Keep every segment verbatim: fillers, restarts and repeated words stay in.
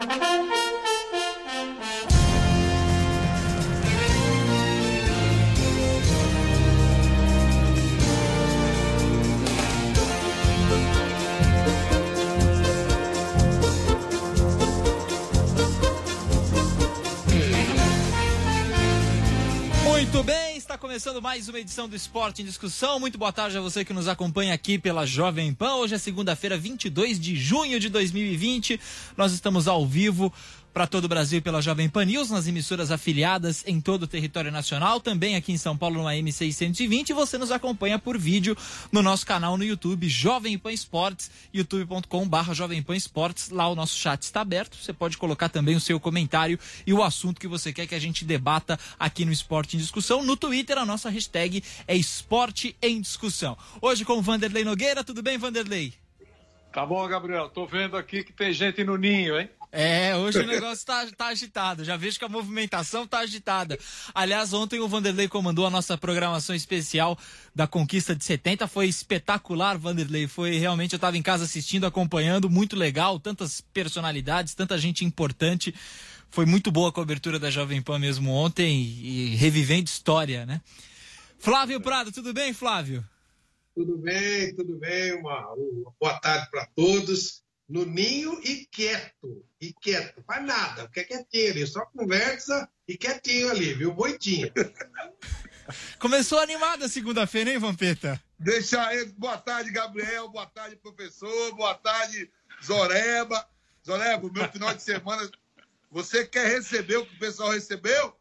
Muito bem, está começando mais uma edição do Esporte em Discussão. Muito boa tarde a você que nos acompanha aqui pela Jovem Pan. Hoje é segunda-feira, vinte e dois de junho de dois mil e vinte. Nós estamos ao vivo para todo o Brasil pela Jovem Pan News, nas emissoras afiliadas em todo o território nacional, também aqui em São Paulo no A M seiscentos e vinte, e você nos acompanha por vídeo no nosso canal no YouTube, Jovem Pan Esportes, youtube ponto com barra Jovem Pan Esportes. Lá o nosso chat está aberto, você pode colocar também o seu comentário e o assunto que você quer que a gente debata aqui no Esporte em Discussão. No Twitter a nossa hashtag é Esporte em Discussão. Hoje com o Vanderlei Nogueira. Tudo bem, Vanderlei? Tá bom, Gabriel, tô vendo aqui que tem gente no ninho, hein? É, hoje o negócio tá, tá agitado, já vejo que a movimentação tá agitada. Aliás, ontem o Vanderlei comandou a nossa programação especial da Conquista de setenta, foi espetacular, Vanderlei, foi realmente, eu tava em casa assistindo, acompanhando, muito legal, tantas personalidades, tanta gente importante, foi muito boa a cobertura da Jovem Pan mesmo ontem e revivendo história, né? Flávio Prado, tudo bem, Flávio? Tudo bem, tudo bem, uma, uma boa tarde para todos. No ninho e quieto, e quieto, faz nada, fica quietinho ali, só conversa e quietinho ali, viu? Boitinha. Começou animada a segunda-feira, hein, Vampeta? Deixa ele. Boa tarde, Gabriel, boa tarde, professor, boa tarde, Zoreba. Zoreba, o meu final de semana, você quer receber o que o pessoal recebeu?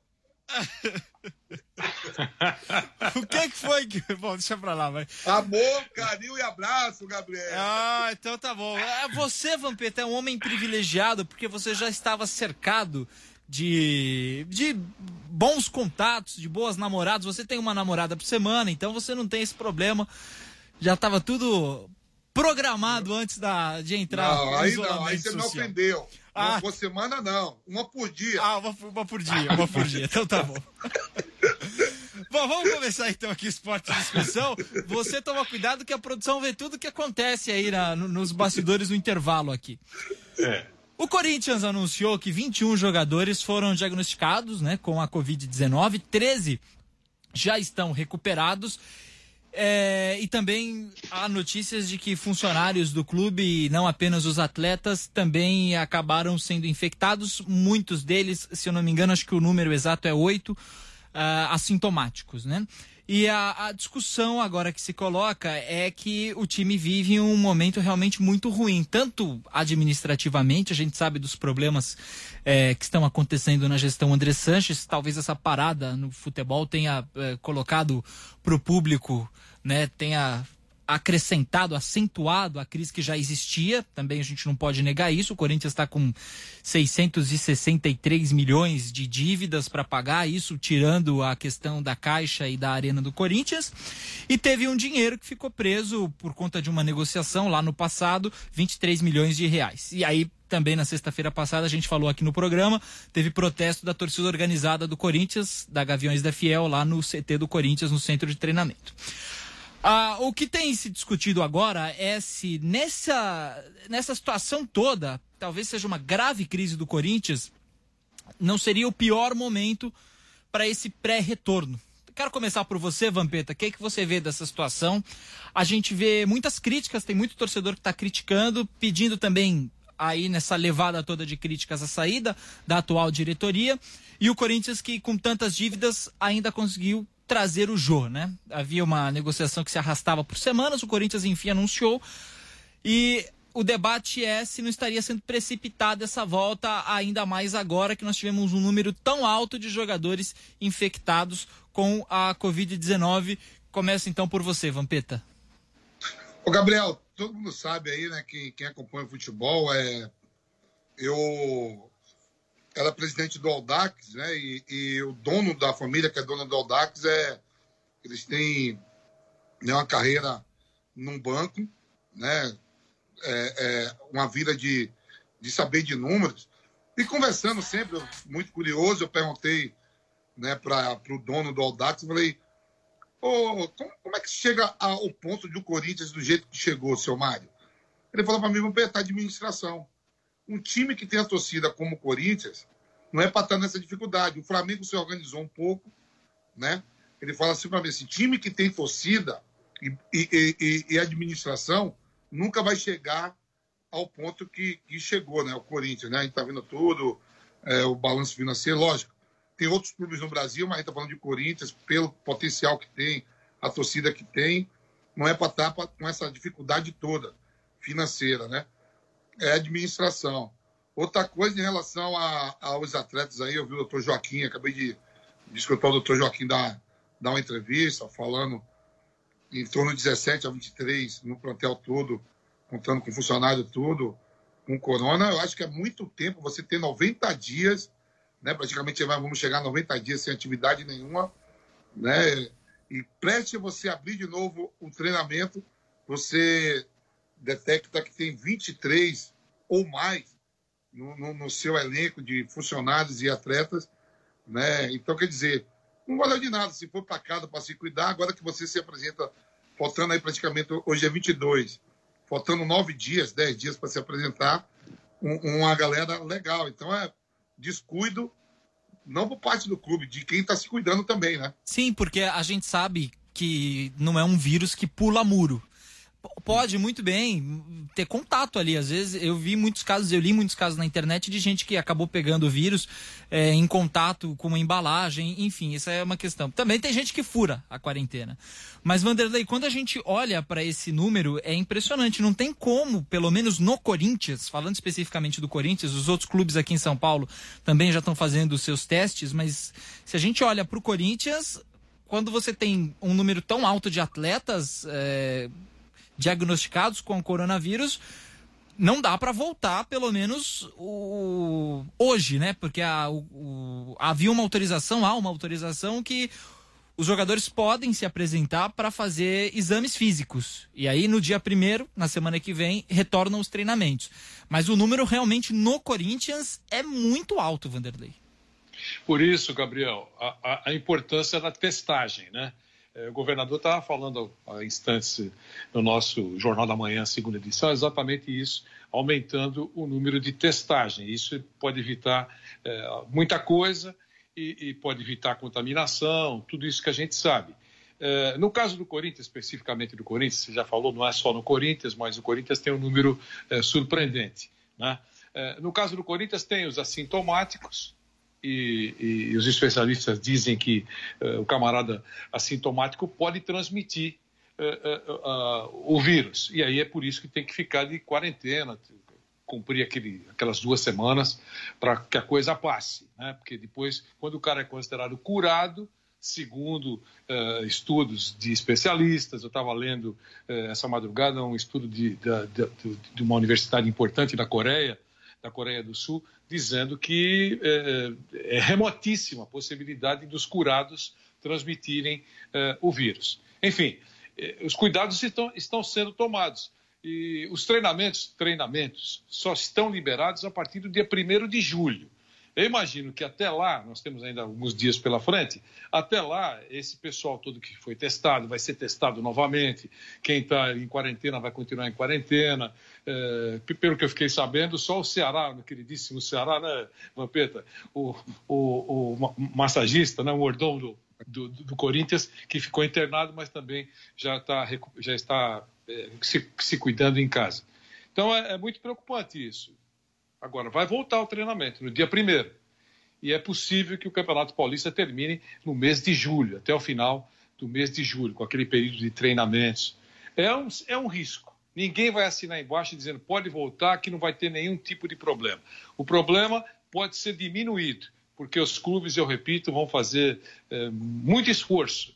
O que que foi que... Bom, deixa pra lá, vai. Amor, carinho e abraço, Gabriel. Ah, então tá bom. Você, Vampeta, é um homem privilegiado porque você já estava cercado de, de bons contatos, de boas namoradas. Você tem uma namorada por semana, então você não tem esse problema. Já estava tudo programado antes da, de entrar não, no aí isolamento não, aí você social. me ofendeu. Ah. Uma por semana, não. Uma por dia. Ah, uma, uma por dia, uma por dia. Então tá bom. Bom, vamos começar então aqui o Esporte de Discussão. Você toma cuidado que a produção vê tudo o que acontece aí na, no, nos bastidores no intervalo aqui. É. O Corinthians anunciou que vinte e um jogadores foram diagnosticados, né, com a covid dezenove, treze já estão recuperados. É, e também há notícias de que funcionários do clube, não apenas os atletas, também acabaram sendo infectados. Muitos deles, se eu não me engano, acho que o número exato é oito, uh, assintomáticos, né? E a, a discussão agora que se coloca é que o time vive um momento realmente muito ruim, tanto administrativamente, a gente sabe dos problemas é, que estão acontecendo na gestão André Sanches. Talvez essa parada no futebol tenha é, colocado para o público, né, tenha acrescentado, acentuado a crise que já existia, também a gente não pode negar isso. O Corinthians está com seiscentos e sessenta e três milhões de dívidas para pagar, isso tirando a questão da Caixa e da Arena do Corinthians, e teve um dinheiro que ficou preso por conta de uma negociação lá no passado, vinte e três milhões de reais. E aí também na sexta-feira passada, a gente falou aqui no programa, teve protesto da torcida organizada do Corinthians, da Gaviões da Fiel, lá no C T do Corinthians, no centro de treinamento. Ah, o que tem se discutido agora é se nessa, nessa situação toda, talvez seja uma grave crise do Corinthians, não seria o pior momento para esse pré-retorno. Quero começar por você, Vampeta. O que é que você vê dessa situação? A gente vê muitas críticas, tem muito torcedor que está criticando, pedindo também aí nessa levada toda de críticas a saída da atual diretoria, e o Corinthians que com tantas dívidas ainda conseguiu trazer o Jô, né? Havia uma negociação que se arrastava por semanas, o Corinthians enfim anunciou, e o debate é se não estaria sendo precipitada essa volta, ainda mais agora que nós tivemos um número tão alto de jogadores infectados com a covid dezenove. Começa então por você, Vampeta. Ô Gabriel, todo mundo sabe aí, né, que quem acompanha o futebol é... Eu era presidente do Audax, né, e, e o dono da família, que é dona do Audax, é... Eles têm, né, uma carreira num banco, né, é, é uma vida de, de saber de números. E conversando sempre, eu, muito curioso, eu perguntei, né, para o dono do Audax, eu falei, oh, como, como é que chega ao ponto de o Corinthians do jeito que chegou, seu Mário? Ele falou para mim, vamos apertar a administração. Um time que tem a torcida como o Corinthians não é para estar nessa dificuldade. O Flamengo se organizou um pouco, né? Ele fala assim para mim, assim, time que tem torcida e, e, e, e administração nunca vai chegar ao ponto que, que chegou, né? O Corinthians, né? A gente está vendo tudo, é, o balanço financeiro, lógico. Tem outros clubes no Brasil, mas a gente está falando de Corinthians, pelo potencial que tem, a torcida que tem, não é para estar pra, com essa dificuldade toda financeira, né? É administração. Outra coisa em relação a, aos atletas aí, eu vi o doutor Joaquim, acabei de, de escutar o doutor Joaquim dar, dar uma entrevista, falando em torno de dezessete a vinte e três no plantel todo, contando com funcionário tudo, com corona. Eu acho que é muito tempo você ter noventa dias, né? Praticamente vamos chegar a noventa dias sem atividade nenhuma, né? E preste você abrir de novo o treinamento, você detecta que tem vinte e três ou mais no, no, no seu elenco de funcionários e atletas, né? Então, quer dizer, não valeu de nada se for para casa para se cuidar, agora que você se apresenta, faltando aí praticamente, hoje é vinte e dois, faltando nove dias, dez dias para se apresentar, um, uma galera legal. Então, é descuido, não por parte do clube, de quem está se cuidando também, né? Sim, porque a gente sabe que não é um vírus que pula muro. Pode muito bem ter contato ali. Às vezes eu vi muitos casos, eu li muitos casos na internet de gente que acabou pegando o vírus é, em contato com uma embalagem, enfim, isso é uma questão. Também tem gente que fura a quarentena. Mas, Vanderlei, quando a gente olha para esse número, é impressionante. Não tem como, pelo menos no Corinthians, falando especificamente do Corinthians, os outros clubes aqui em São Paulo também já estão fazendo os seus testes, mas se a gente olha para o Corinthians, quando você tem um número tão alto de atletas é, diagnosticados com o coronavírus, não dá para voltar, pelo menos o... hoje, né? Porque a, o... havia uma autorização, há uma autorização que os jogadores podem se apresentar para fazer exames físicos. E aí, no dia primeiro, na semana que vem, retornam os treinamentos. Mas o número realmente no Corinthians é muito alto, Vanderlei. Por isso, Gabriel, a, a, a importância da testagem, né? O governador estava falando há instantes no nosso Jornal da Manhã, segunda edição, exatamente isso, aumentando o número de testagem. Isso pode evitar é, muita coisa e, e pode evitar contaminação, tudo isso que a gente sabe. É, no caso do Corinthians, especificamente do Corinthians, você já falou, não é só no Corinthians, mas o Corinthians tem um número é, surpreendente, né? É, no caso do Corinthians tem os assintomáticos, E, e, e os especialistas dizem que uh, o camarada assintomático pode transmitir uh, uh, uh, o vírus. E aí é por isso que tem que ficar de quarentena, cumprir aquele, aquelas duas semanas para que a coisa passe, né? Porque depois, quando o cara é considerado curado, segundo uh, estudos de especialistas, eu estava lendo uh, essa madrugada um estudo de, de, de, de uma universidade importante da Coreia, da Coreia do Sul, dizendo que é, é remotíssima a possibilidade dos curados transmitirem é, o vírus. Enfim, é, os cuidados estão, estão sendo tomados. E os treinamentos, treinamentos só estão liberados a partir do dia primeiro de julho. Eu imagino que até lá, nós temos ainda alguns dias pela frente, até lá, esse pessoal todo que foi testado vai ser testado novamente, quem está em quarentena vai continuar em quarentena. É, pelo que eu fiquei sabendo, só o Ceará, no queridíssimo Ceará, né, Vampeta, o, o, o massagista, né, o mordomo do, do, do Corinthians, que ficou internado, mas também já, tá, já está é, se, se cuidando em casa. Então é, é muito preocupante isso. Agora, vai voltar o treinamento no dia primeiro. E é possível que o Campeonato Paulista termine no mês de julho, até o final do mês de julho, com aquele período de treinamentos. É um, é um risco. Ninguém vai assinar embaixo dizendo pode voltar, que não vai ter nenhum tipo de problema. O problema pode ser diminuído, porque os clubes, eu repito, vão fazer é, muito esforço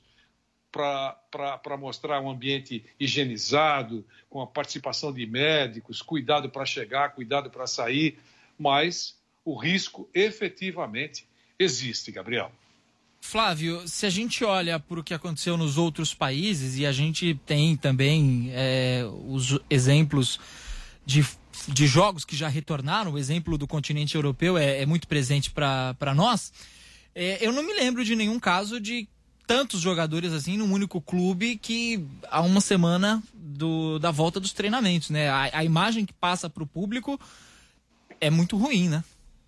para mostrar um ambiente higienizado, com a participação de médicos, cuidado para chegar, cuidado para sair, mas o risco efetivamente existe, Gabriel. Flávio, se a gente olha para o que aconteceu nos outros países, e a gente tem também é, os exemplos de, de jogos que já retornaram, o exemplo do continente europeu é, é muito presente para nós, é, eu não me lembro de nenhum caso de tantos jogadores assim num único clube que há uma semana do, da volta dos treinamentos, né? A, a imagem que passa para o público é muito ruim, né?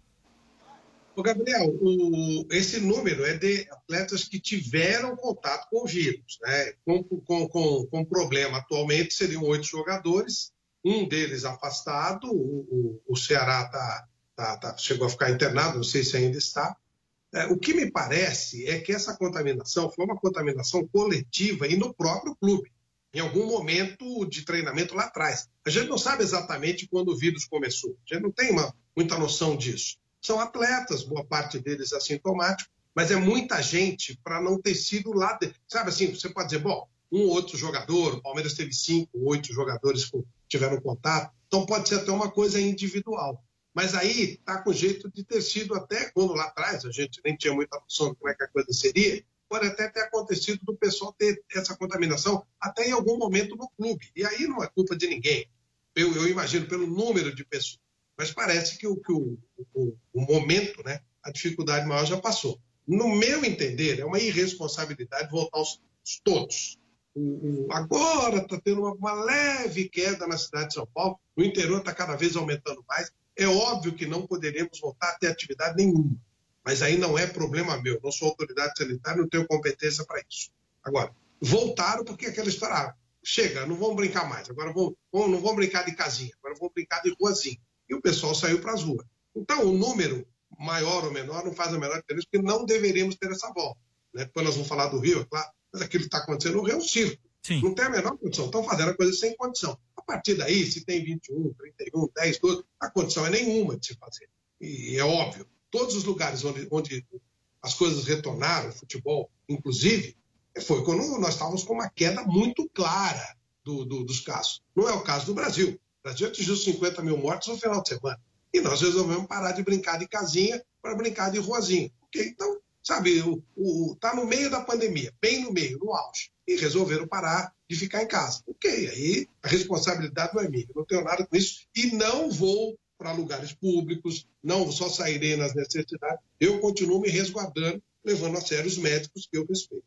Ô, Gabriel, o, esse número é de atletas que tiveram contato com o vírus, né? Com, com, com, com problema. Atualmente seriam oito jogadores, um deles afastado, o, o, o Ceará tá, tá, tá, chegou a ficar internado, não sei se ainda está. É, o que me parece é que essa contaminação foi uma contaminação coletiva e no próprio clube, em algum momento de treinamento lá atrás. A gente não sabe exatamente quando o vírus começou, a gente não tem uma, muita noção disso. São atletas, boa parte deles assintomáticos, mas é muita gente para não ter sido lá. De... Sabe assim, você pode dizer, bom, um ou outro jogador, o Palmeiras teve cinco, oito jogadores que tiveram contato, então pode ser até uma coisa individual. Mas aí está com jeito de ter sido até quando lá atrás, a gente nem tinha muita noção de como é que a coisa seria, pode até ter acontecido do pessoal ter essa contaminação até em algum momento no clube. E aí não é culpa de ninguém. Eu, eu imagino pelo número de pessoas. Mas parece que o, que o, o, o momento, né, a dificuldade maior já passou. No meu entender, é uma irresponsabilidade voltar aos todos. O, o, agora está tendo uma, uma leve queda na cidade de São Paulo, o interior está cada vez aumentando mais. É óbvio que não poderemos voltar a ter atividade nenhuma, mas aí não é problema meu. Não sou autoridade sanitária, não tenho competência para isso. Agora, voltaram porque aquela história, ah, chega, não vamos brincar mais, agora vamos, vamos, não vamos brincar de casinha, agora vamos brincar de ruazinha. E o pessoal saiu para as ruas. Então, o número maior ou menor não faz a menor diferença, porque não deveríamos ter essa volta. Né? Depois nós vamos falar do Rio, é claro, mas aquilo que está acontecendo no Rio é um circo. Sim. Não tem a menor condição. Estão fazendo a coisa sem condição. A partir daí, se tem vinte e um, trinta e um, dez, doze, a condição é nenhuma de se fazer. E é óbvio, todos os lugares onde, onde as coisas retornaram, futebol inclusive, foi quando nós estávamos com uma queda muito clara do, do, dos casos. Não é o caso do Brasil. O Brasil atingiu cinquenta mil mortes no final de semana. E nós resolvemos parar de brincar de casinha para brincar de ruazinha. Okay? Então, sabe, está no meio da pandemia, bem no meio, no auge. E resolveram parar de ficar em casa. Ok, aí a responsabilidade não é minha. Eu não tenho nada com isso. E não vou para lugares públicos, não só sairei nas necessidades. Eu continuo me resguardando, levando a sério os médicos que eu respeito.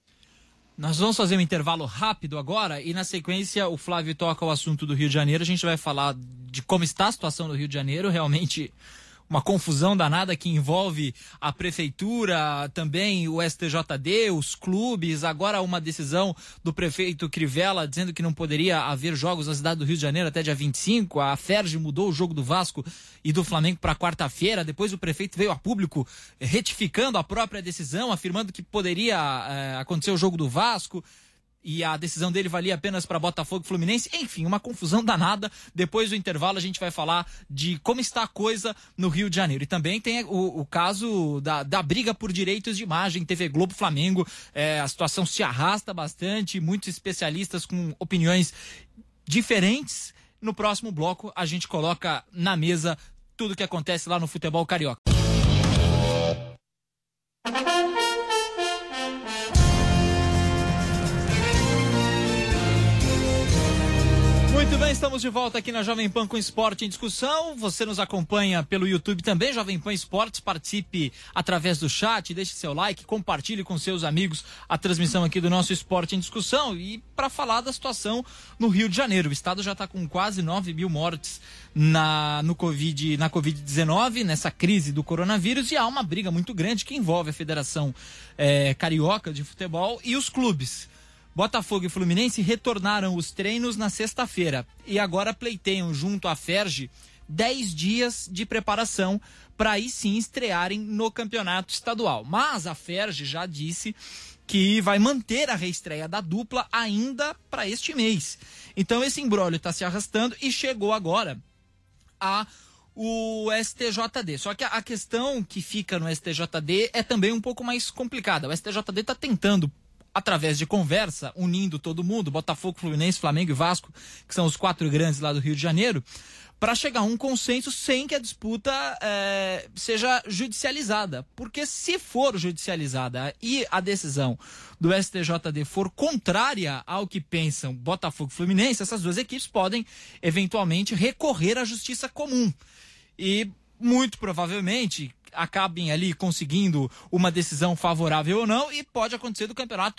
Nós vamos fazer um intervalo rápido agora e na sequência o Flávio toca o assunto do Rio de Janeiro. A gente vai falar de como está a situação do Rio de Janeiro, realmente uma confusão danada que envolve a prefeitura, também o S T J D, os clubes, agora uma decisão do prefeito Crivella dizendo que não poderia haver jogos na cidade do Rio de Janeiro até dia vinte e cinco, a Ferj mudou o jogo do Vasco e do Flamengo para quarta-feira, depois o prefeito veio a público retificando a própria decisão, afirmando que poderia é, acontecer o jogo do Vasco, e a decisão dele valia apenas para Botafogo e Fluminense. Enfim, uma confusão danada. Depois do intervalo a gente vai falar de como está a coisa no Rio de Janeiro. E também tem o, o caso da, da briga por direitos de imagem, T V Globo Flamengo. É, a situação se arrasta bastante, muitos especialistas com opiniões diferentes. No próximo bloco a gente coloca na mesa tudo o que acontece lá no futebol carioca. Muito bem, estamos de volta aqui na Jovem Pan com Esporte em Discussão. Você nos acompanha pelo YouTube também, Jovem Pan Esportes. Participe através do chat, deixe seu like, compartilhe com seus amigos a transmissão aqui do nosso Esporte em Discussão. E para falar da situação no Rio de Janeiro, o estado já está com quase nove mil mortes na, no COVID, na covid dezenove, nessa crise do coronavírus, e há uma briga muito grande que envolve a Federação é, Carioca de Futebol e os clubes. Botafogo e Fluminense retornaram os treinos na sexta-feira e agora pleiteiam junto à Ferj dez dias de preparação para aí sim estrearem no campeonato estadual. Mas a Ferj já disse que vai manter a reestreia da dupla ainda para este mês. Então esse imbróglio está se arrastando e chegou agora a o S T J D. Só que a questão que fica no S T J D é também um pouco mais complicada. O S T J D está tentando, através de conversa, unindo todo mundo, Botafogo, Fluminense, Flamengo e Vasco, que são os quatro grandes lá do Rio de Janeiro, para chegar a um consenso sem que a disputa é, seja judicializada. Porque se for judicializada e a decisão do S T J D for contrária ao que pensam Botafogo e Fluminense, essas duas equipes podem eventualmente recorrer à justiça comum. E muito provavelmente acabem ali conseguindo uma decisão favorável ou não, e pode acontecer do campeonato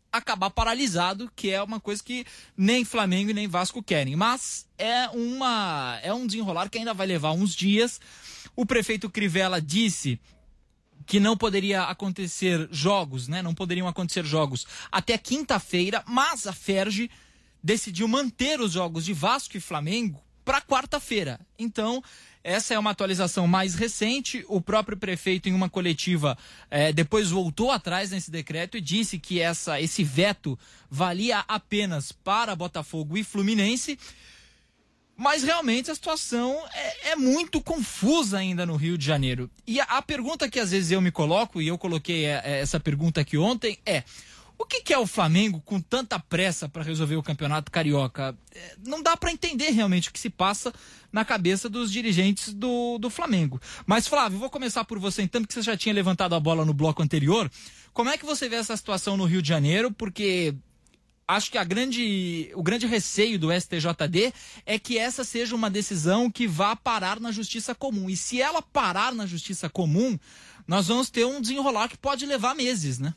acabar paralisado, que é uma coisa que nem Flamengo e nem Vasco querem. Mas é, uma, é um desenrolar que ainda vai levar uns dias. O prefeito Crivella disse que não poderia acontecer jogos, né? Não poderiam acontecer jogos até quinta-feira, mas a Ferge decidiu manter os jogos de Vasco e Flamengo para quarta-feira. Então, essa é uma atualização mais recente. O próprio prefeito, em uma coletiva, eh, depois voltou atrás nesse decreto e disse que essa, esse veto valia apenas para Botafogo e Fluminense. Mas realmente a situação é, é muito confusa ainda no Rio de Janeiro. E a, a pergunta que às vezes eu me coloco, e eu coloquei é, é, essa pergunta aqui ontem, é: o que, que é o Flamengo com tanta pressa para resolver o Campeonato Carioca? É, não dá para entender realmente o que se passa na cabeça dos dirigentes do, do Flamengo. Mas, Flávio, vou começar por você então, porque você já tinha levantado a bola no bloco anterior. Como é que você vê essa situação no Rio de Janeiro? Porque acho que a grande, o grande receio do S T J D é que essa seja uma decisão que vá parar na Justiça Comum. E se ela parar na Justiça Comum, nós vamos ter um desenrolar que pode levar meses, né?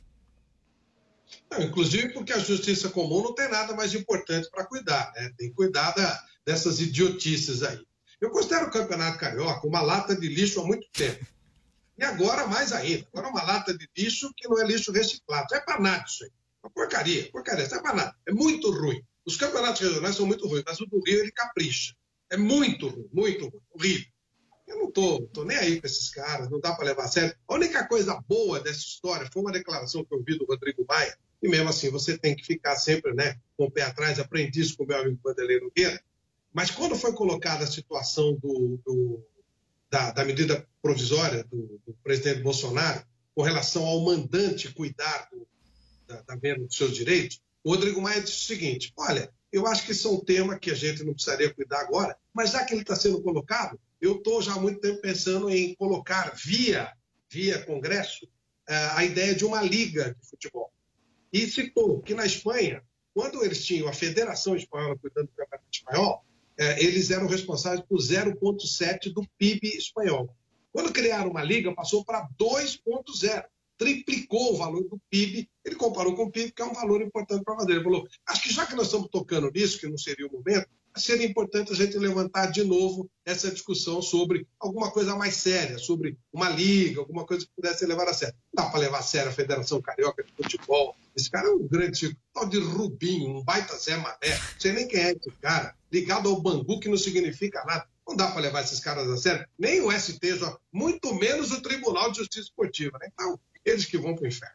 Não, inclusive porque a Justiça Comum não tem nada mais importante para cuidar, né? Tem que cuidar da, dessas idiotices aí. Eu considero o Campeonato Carioca uma lata de lixo há muito tempo. E agora mais ainda. Agora uma lata de lixo que não é lixo reciclado. Não é para nada isso aí. Uma porcaria, porcaria, não é para nada. É muito ruim. Os campeonatos regionais são muito ruins, mas o do Rio ele capricha. É muito ruim, muito ruim, horrível. Eu não tô, tô nem aí com esses caras, não dá para levar a sério. A única coisa boa dessa história foi uma declaração que eu vi do Rodrigo Maia, e mesmo assim você tem que ficar sempre, né, com o pé atrás, aprendi isso com o meu amigo Vanderlei Nogueira. Mas quando foi colocada a situação do, do, da, da medida provisória do, do presidente Bolsonaro com relação ao mandante cuidar do da venda dos seus direitos, o Rodrigo Maia disse o seguinte: olha, eu acho que isso é um tema que a gente não precisaria cuidar agora, mas já que ele está sendo colocado, eu estou já há muito tempo pensando em colocar via, via Congresso a ideia de uma liga de futebol. E citou que na Espanha, quando eles tinham a Federação Espanhola cuidando do Campeonato Espanhol, eles eram responsáveis por zero vírgula sete por cento do P I B espanhol. Quando criaram uma liga, passou para dois vírgula zero por cento. Triplicou o valor do P I B, ele comparou com o P I B, que é um valor importante para fazer. Ele falou, acho que já que nós estamos tocando nisso, que não seria o momento, seria importante a gente levantar de novo essa discussão sobre alguma coisa mais séria, sobre uma liga, alguma coisa que pudesse ser levada a sério. Não dá para levar a sério a Federação Carioca de Futebol. Esse cara é um grande tipo, tal de Rubinho, um baita Zé Mané, não sei nem quem é esse cara, ligado ao Bangu, que não significa nada. Não dá para levar esses caras a sério, nem o S T J, muito menos o Tribunal de Justiça Esportiva, né? Então, eles que vão pro inferno.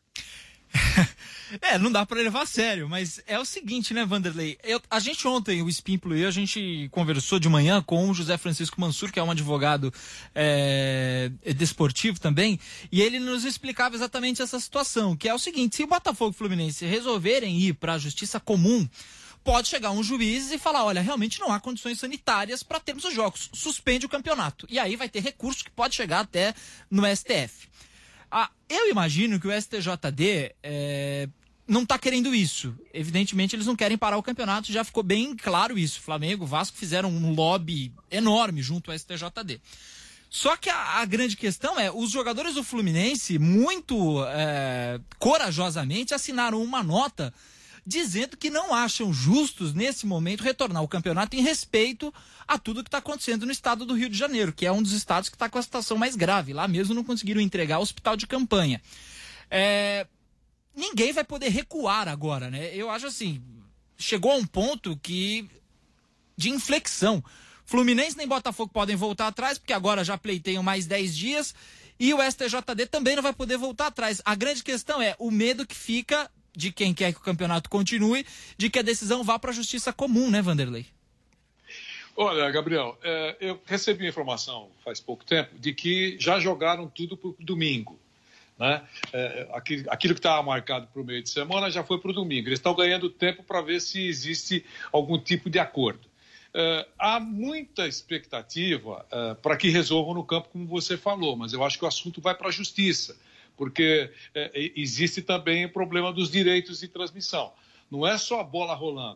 É, não dá para levar a sério, mas é o seguinte, né, Vanderlei? Eu, a gente ontem, o Espímpolo e eu, a gente conversou de manhã com o José Francisco Mansur, que é um advogado é, desportivo também, e ele nos explicava exatamente essa situação, que é o seguinte: se o Botafogo e o Fluminense resolverem ir para a Justiça Comum, pode chegar um juiz e falar, olha, realmente não há condições sanitárias para termos os jogos, suspende o campeonato. E aí vai ter recurso que pode chegar até no S T F. Ah, eu imagino que o S T J D é, não está querendo isso. Evidentemente, eles não querem parar o campeonato, já ficou bem claro isso. Flamengo, Vasco fizeram um lobby enorme junto ao S T J D. Só que a, a grande questão é, os jogadores do Fluminense, muito é, corajosamente, assinaram uma nota dizendo que não acham justos, nesse momento, retornar ao campeonato em respeito a tudo que está acontecendo no estado do Rio de Janeiro, que é um dos estados que está com a situação mais grave. Lá mesmo não conseguiram entregar o hospital de campanha. É... Ninguém vai poder recuar agora, né? Eu acho assim, chegou a um ponto que de inflexão. Fluminense nem Botafogo podem voltar atrás, porque agora já pleiteiam mais dez dias, e o S T J D também não vai poder voltar atrás. A grande questão é o medo que fica de quem quer que o campeonato continue, de que a decisão vá para a Justiça Comum, né, Vanderlei? Olha, Gabriel, é, eu recebi informação faz pouco tempo de que já jogaram tudo para o domingo. Né? É, aquilo, aquilo que estava marcado para o meio de semana já foi para o domingo. Eles estão ganhando tempo para ver se existe algum tipo de acordo. É, há muita expectativa é, para que resolvam no campo, como você falou, mas eu acho que o assunto vai para a Justiça, porque é, existe também o problema dos direitos de transmissão. Não é só a bola rolando,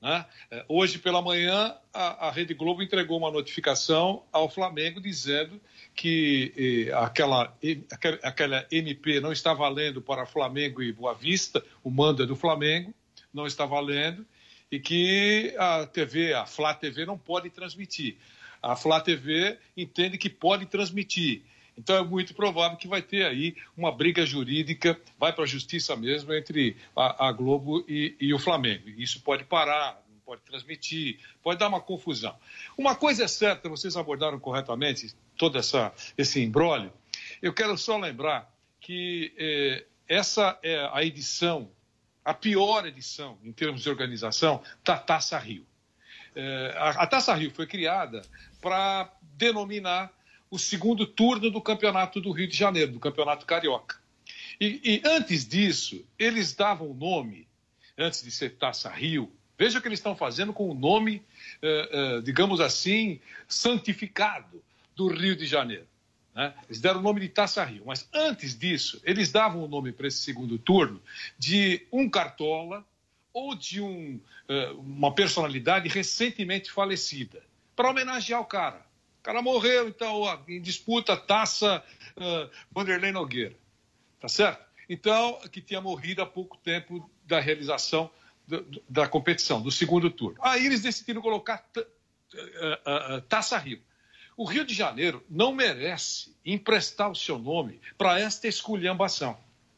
né? Hoje pela manhã, a, a Rede Globo entregou uma notificação ao Flamengo dizendo que eh, aquela, aquela, aquela M P não está valendo para Flamengo e Boa Vista, o mando é do Flamengo, não está valendo, e que a T V, a Flá T V, não pode transmitir. A Flá T V entende que pode transmitir. Então é muito provável que vai ter aí uma briga jurídica, vai para a justiça mesmo, entre a, a Globo e, e o Flamengo. Isso pode parar, não pode transmitir, pode dar uma confusão. Uma coisa é certa, vocês abordaram corretamente todo essa, esse imbróglio. Eu quero só lembrar que eh, essa é a edição, a pior edição em termos de organização da Taça Rio. Eh, a, a Taça Rio foi criada para denominar o segundo turno do Campeonato do Rio de Janeiro, do Campeonato Carioca. E, e antes disso, eles davam o nome, antes de ser Taça Rio, veja o que eles estão fazendo com o nome, eh, eh, digamos assim, santificado do Rio de Janeiro, né? Eles deram o nome de Taça Rio, mas antes disso, eles davam o nome para esse segundo turno de um cartola ou de um, eh, uma personalidade recentemente falecida, para homenagear o cara. O cara morreu, então, ó, em disputa, Taça uh, Vanderlei Nogueira, tá certo? Então, que tinha morrido há pouco tempo da realização do, do, da competição, do segundo turno. Aí eles decidiram colocar uh, uh, uh, Taça Rio. O Rio de Janeiro não merece emprestar o seu nome para esta esculhambação.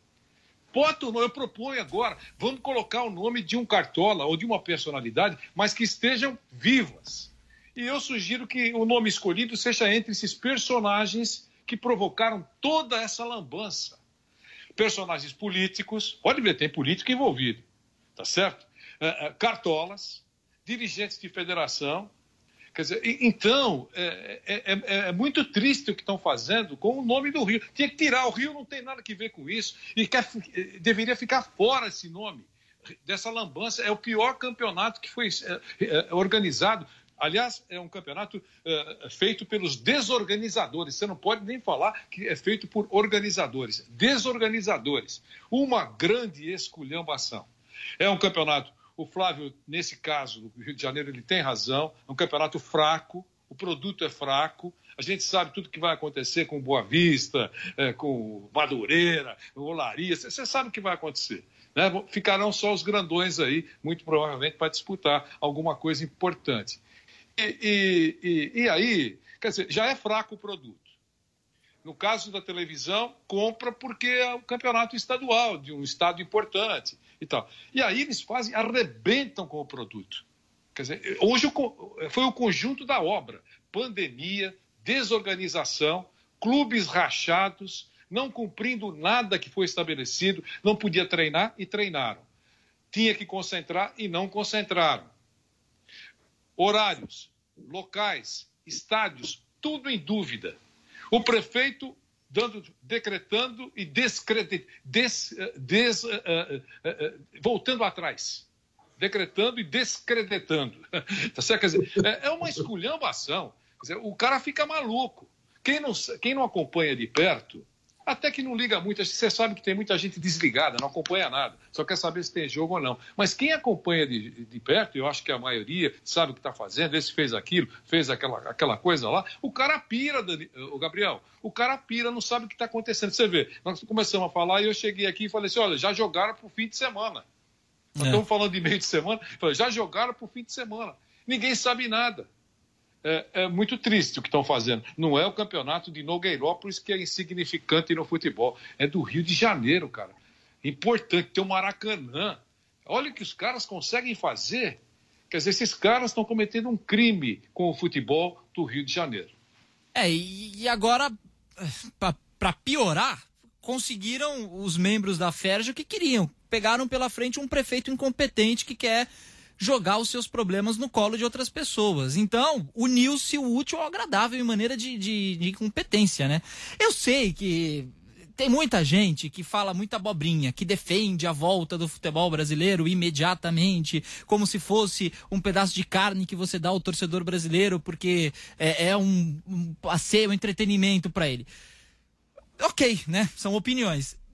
Bota o nome, eu proponho agora, vamos colocar o nome de um cartola ou de uma personalidade, mas que estejam vivas. E eu sugiro que o nome escolhido seja entre esses personagens que provocaram toda essa lambança. Personagens políticos, pode ver, tem político envolvido, tá certo? É, é, cartolas, dirigentes de federação. Quer dizer, então, é, é, é, é muito triste o que estão fazendo com o nome do Rio. Tinha que tirar, o Rio não tem nada a ver com isso, e quer, deveria ficar fora esse nome dessa lambança. É o pior campeonato que foi é, é, organizado. Aliás, é um campeonato uh, feito pelos desorganizadores. Você não pode nem falar que é feito por organizadores. Desorganizadores. Uma grande esculhambação. É um campeonato, o Flávio, nesse caso, do Rio de Janeiro, ele tem razão, é um campeonato fraco, o produto é fraco, a gente sabe tudo que vai acontecer com Boa Vista, é, com Madureira, Olaria, você sabe o que vai acontecer. Né? Ficarão só os grandões aí, muito provavelmente, para disputar alguma coisa importante. E, e, e, e aí, quer dizer, já é fraco o produto. No caso da televisão, compra porque é o campeonato estadual, de um estado importante e tal. E aí eles fazem, arrebentam com o produto. Quer dizer, hoje foi o conjunto da obra. Pandemia, desorganização, clubes rachados, não cumprindo nada que foi estabelecido, não podia treinar e treinaram. Tinha que concentrar e não concentraram. Horários, locais, estádios, tudo em dúvida. O prefeito dando, decretando e descreditando, des, des, uh, uh, uh, uh, voltando atrás. Decretando e descreditando. Tá certo? Quer dizer, é, é uma esculhambação. Quer dizer, o cara fica maluco. Quem não, quem não acompanha de perto, até que não liga muito, você sabe que tem muita gente desligada, não acompanha nada, só quer saber se tem jogo ou não. Mas quem acompanha de, de perto, eu acho que a maioria sabe o que está fazendo, esse fez aquilo, fez aquela, aquela coisa lá, o cara pira, Dani, o Gabriel, o cara pira, não sabe o que está acontecendo. Você vê, nós começamos a falar e eu cheguei aqui e falei assim, olha, já jogaram para o fim de semana. Nós é. estamos falando de meio de semana, falei, já jogaram para o fim de semana. Ninguém sabe nada. É, é muito triste o que estão fazendo. Não é o campeonato de Nogueirópolis que é insignificante no futebol. É do Rio de Janeiro, cara. Importante, tem o Maracanã. Olha o que os caras conseguem fazer. Quer dizer, esses caras estão cometendo um crime com o futebol do Rio de Janeiro. É, e agora, para piorar, conseguiram os membros da Ferja o que queriam. Pegaram pela frente um prefeito incompetente que quer jogar os seus problemas no colo de outras pessoas. Então, uniu-se o útil ao agradável em maneira de, de, de incompetência, né? Eu sei que tem muita gente que fala muita abobrinha, que defende a volta do futebol brasileiro imediatamente, como se fosse um pedaço de carne que você dá ao torcedor brasileiro, porque é, é um, um passeio, um entretenimento para ele. Ok, né? São opiniões.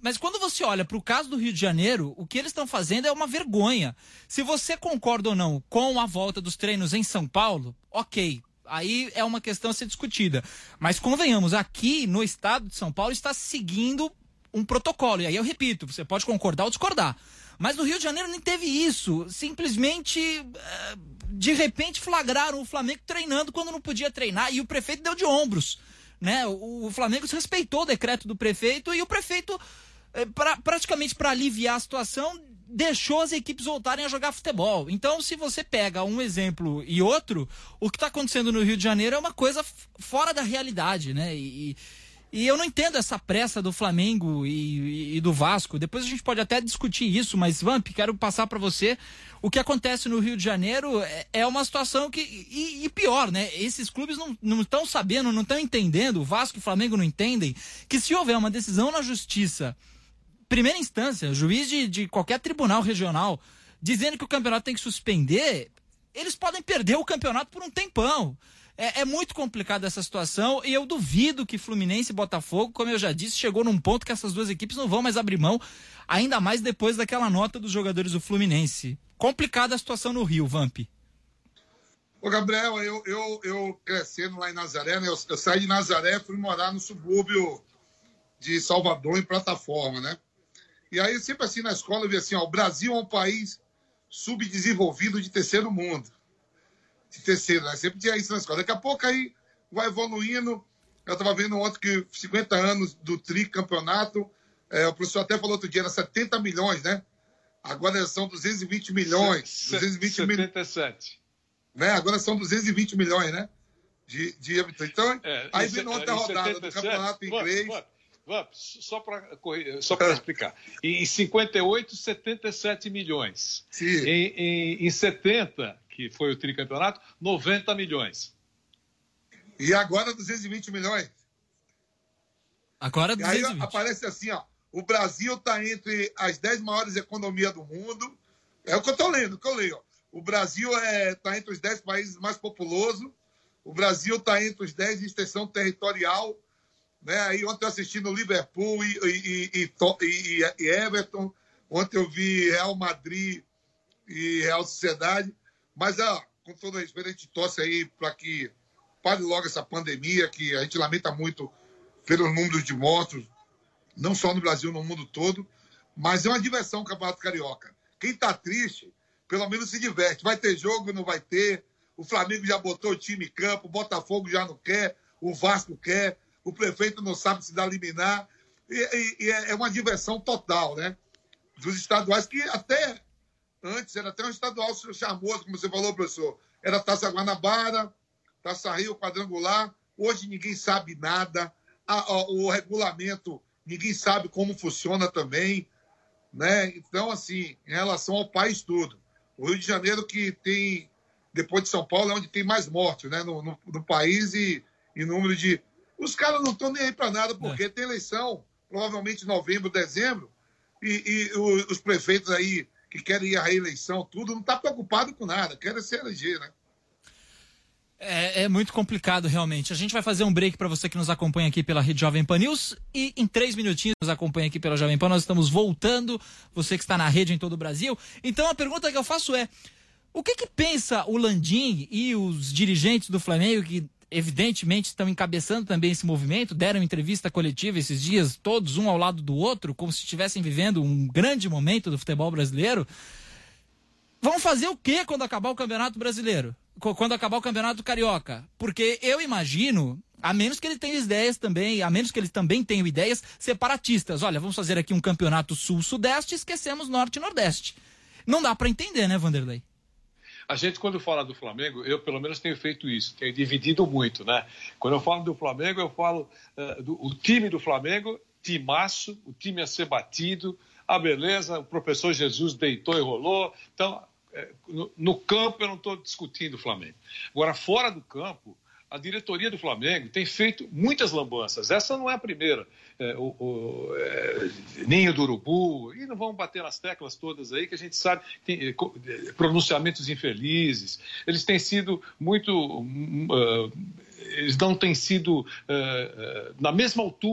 mas quando você olha para o caso do Rio de Janeiro, o que eles estão fazendo é uma vergonha. Se você concorda ou não com a volta dos treinos em São Paulo, ok, aí é uma questão a ser discutida. Mas convenhamos, aqui no estado de São Paulo está seguindo um protocolo. E aí eu repito, você pode concordar ou discordar. Mas no Rio de Janeiro nem teve isso. Simplesmente, de repente, flagraram o Flamengo treinando quando não podia treinar. E o prefeito deu de ombros, né? O Flamengo respeitou o decreto do prefeito e o prefeito, pra, praticamente para aliviar a situação, deixou as equipes voltarem a jogar futebol. Então, se você pega um exemplo e outro, o que está acontecendo no Rio de Janeiro é uma coisa fora da realidade, né? E... E eu não entendo essa pressa do Flamengo e, e do Vasco. Depois a gente pode até discutir isso, mas, Vamp, quero passar para você. O que acontece no Rio de Janeiro é, é uma situação que... E, e pior, né? Esses clubes não estão sabendo, não estão entendendo, o Vasco e o Flamengo não entendem, que se houver uma decisão na justiça, primeira instância, juiz de, de qualquer tribunal regional, dizendo que o campeonato tem que suspender, eles podem perder o campeonato por um tempão. É, é muito complicada essa situação e eu duvido que Fluminense e Botafogo, como eu já disse, chegou num ponto que essas duas equipes não vão mais abrir mão, ainda mais depois daquela nota dos jogadores do Fluminense. Complicada a situação no Rio, Vamp. Ô, Gabriel, eu, eu, eu crescendo lá em Nazaré, né? eu, eu saí de Nazaré e fui morar no subúrbio de Salvador, em Plataforma, né? E aí, sempre assim, na escola, eu vi assim, ó, o Brasil é um país subdesenvolvido de terceiro mundo. De terceiro, né? Sempre tinha isso na escola. Daqui a pouco aí vai evoluindo. Eu estava vendo ontem que cinquenta anos do tricampeonato, é, o professor até falou outro dia, era setenta milhões, né? Agora são duzentos e vinte milhões. Se, duzentos e vinte setenta e sete. Mil, né? Agora são duzentos e vinte milhões, né? De, de habitantes. Então, é, aí vem outra rodada do campeonato inglês. Vamos, vamos, só para só para explicar. Em cinquenta e oito, setenta e sete milhões. Sim. Em, em, em setenta, que foi o tricampeonato, noventa milhões. E agora duzentos e vinte milhões. Agora duzentos e vinte. E aí aparece assim, ó, o Brasil está entre as dez maiores economias do mundo. É o que eu estou lendo, o que eu leio. Ó. O Brasil está é, tá entre os dez países mais populosos. O Brasil está entre os dez de extensão territorial. Né? Aí ontem eu assisti no Liverpool e, e, e, e, e Everton. Ontem eu vi Real Madrid e Real Sociedade. Mas, ó, com todo respeito, a gente torce aí para que pare logo essa pandemia, que a gente lamenta muito pelos números de mortos, não só no Brasil, no mundo todo. Mas é uma diversão o Campeonato Carioca. Quem está triste, pelo menos se diverte. Vai ter jogo, não vai ter. O Flamengo já botou o time em campo, o Botafogo já não quer, o Vasco quer, o prefeito não sabe se dá liminar. E, e, e é uma diversão total, né? Dos estaduais que até... Antes era até um estadual charmoso, como você falou, professor. Era Taça Guanabara, Taça Rio, Quadrangular. Hoje ninguém sabe nada. A, a, o regulamento, ninguém sabe como funciona também. Né? Então, assim, em relação ao país todo. O Rio de Janeiro, que tem, depois de São Paulo, é onde tem mais mortes, né? no, no, no país e, e número de... Os caras não estão nem aí para nada, porque é. tem eleição, provavelmente em novembro, dezembro, e, e o, os prefeitos aí que querem ir à reeleição, tudo, não está preocupado com nada, querem se eleger, né? É, é muito complicado, realmente. A gente vai fazer um break para você que nos acompanha aqui pela Rede Jovem Pan News e em três minutinhos nos acompanha aqui pela Jovem Pan. Nós estamos voltando, você que está na rede em todo o Brasil. Então a pergunta que eu faço é, o que que pensa o Landim e os dirigentes do Flamengo que evidentemente estão encabeçando também esse movimento, deram entrevista coletiva esses dias, todos um ao lado do outro, como se estivessem vivendo um grande momento do futebol brasileiro. Vão fazer o quê quando acabar o Campeonato Brasileiro? Quando acabar o Campeonato Carioca? Porque eu imagino, a menos que ele tenha ideias também, a menos que eles também tenham ideias separatistas. Olha, vamos fazer aqui um Campeonato Sul-Sudeste e esquecemos Norte e Nordeste. Não dá para entender, né, Vanderlei? A gente, quando fala do Flamengo, eu pelo menos tenho feito isso, tenho dividido muito, né? Quando eu falo do Flamengo, eu falo uh, do o time do Flamengo, timaço, o time a ser batido, a beleza, o professor Jesus deitou e rolou. Então, uh, no, no campo eu não estou discutindo o Flamengo. Agora, fora do campo, a diretoria do Flamengo tem feito muitas lambanças. Essa não é a primeira. É, o, o é, Ninho do Urubu, e não vamos bater nas teclas todas aí, que a gente sabe, tem é, pronunciamentos infelizes. Eles têm sido muito... Uh, eles não têm sido uh, uh, na mesma altura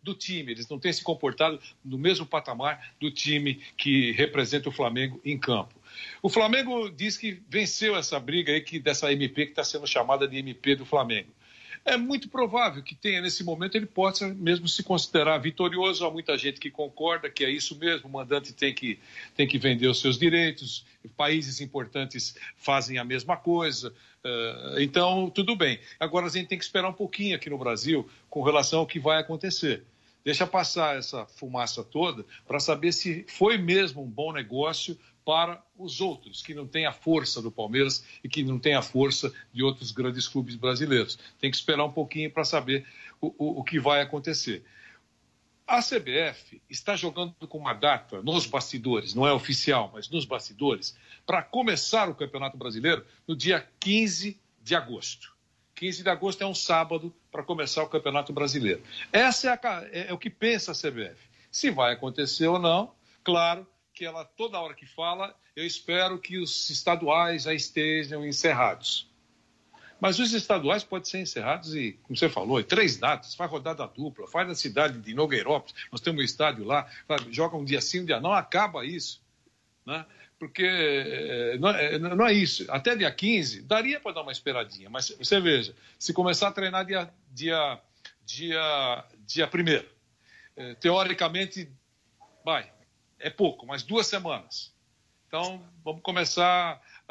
do time, eles não têm se comportado no mesmo patamar do time que representa o Flamengo em campo. O Flamengo diz que venceu essa briga aí, que, dessa M P que está sendo chamada de M P do Flamengo. É muito provável que tenha, nesse momento, ele possa mesmo se considerar vitorioso. Há muita gente que concorda que é isso mesmo, o mandante tem que, tem que vender os seus direitos, países importantes fazem a mesma coisa. Então, tudo bem. Agora, a gente tem que esperar um pouquinho aqui no Brasil com relação ao que vai acontecer. Deixa passar essa fumaça toda para saber se foi mesmo um bom negócio para os outros, que não têm a força do Palmeiras e que não têm a força de outros grandes clubes brasileiros. Tem que esperar um pouquinho para saber o, o, o que vai acontecer. A C B F está jogando com uma data nos bastidores, não é oficial, mas nos bastidores, para começar o Campeonato Brasileiro no dia quinze de agosto. quinze de agosto é um sábado para começar o Campeonato Brasileiro. Essa é, a, é, é o que pensa a C B F. Se vai acontecer ou não, claro que ela, toda hora que fala, eu espero que os estaduais já estejam encerrados. Mas os estaduais podem ser encerrados e, como você falou, em três datas, faz rodada dupla, faz na cidade de Nogueirópolis, nós temos um estádio lá, joga um dia sim, um dia não, acaba isso, né? Porque não é, não é isso. Até dia quinze, daria para dar uma esperadinha, mas você veja, se começar a treinar dia, dia, dia, dia primeiro, teoricamente, vai, é pouco, mas duas semanas. Então, vamos começar a,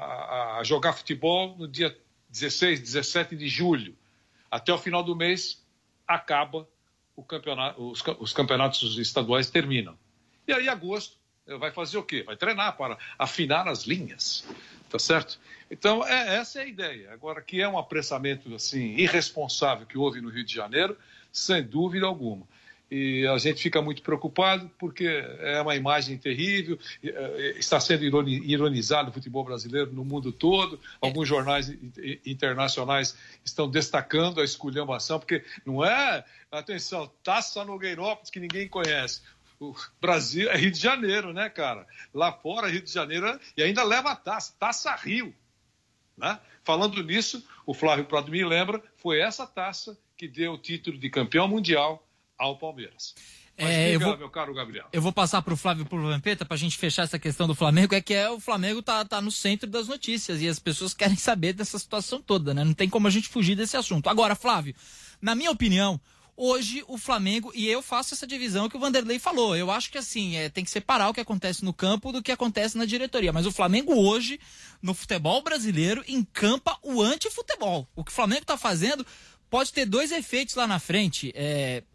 a, a jogar futebol no dia dezesseis, dezessete de julho. Até o final do mês, acaba o campeonato, os, os campeonatos estaduais terminam. E aí, agosto, vai fazer o quê? Vai treinar para afinar as linhas, tá certo? Então, é, essa é a ideia. Agora, que é um apressamento assim, irresponsável que houve no Rio de Janeiro, sem dúvida alguma. E a gente fica muito preocupado porque é uma imagem terrível, está sendo ironizado o futebol brasileiro no mundo todo. Alguns jornais internacionais estão destacando a esculhambação, porque não é, atenção, Taça Nogueirópolis que ninguém conhece. O Brasil é Rio de Janeiro, né, cara? Lá fora, Rio de Janeiro, e ainda leva a taça, Taça Rio. Né? Falando nisso, o Flávio Prado me lembra, foi essa taça que deu o título de campeão mundial ao Palmeiras. Mas é, diga, eu vou, meu caro Gabriel. Eu vou passar para o Flávio pro Vampeta para a gente fechar essa questão do Flamengo, é que é, o Flamengo tá, tá no centro das notícias e as pessoas querem saber dessa situação toda, né? Não tem como a gente fugir desse assunto. Agora, Flávio, na minha opinião, hoje o Flamengo, e eu faço essa divisão que o Vanderlei falou, eu acho que assim, é, tem que separar o que acontece no campo do que acontece na diretoria, mas o Flamengo hoje, no futebol brasileiro, encampa o antifutebol. O que o Flamengo está fazendo pode ter dois efeitos lá na frente, é...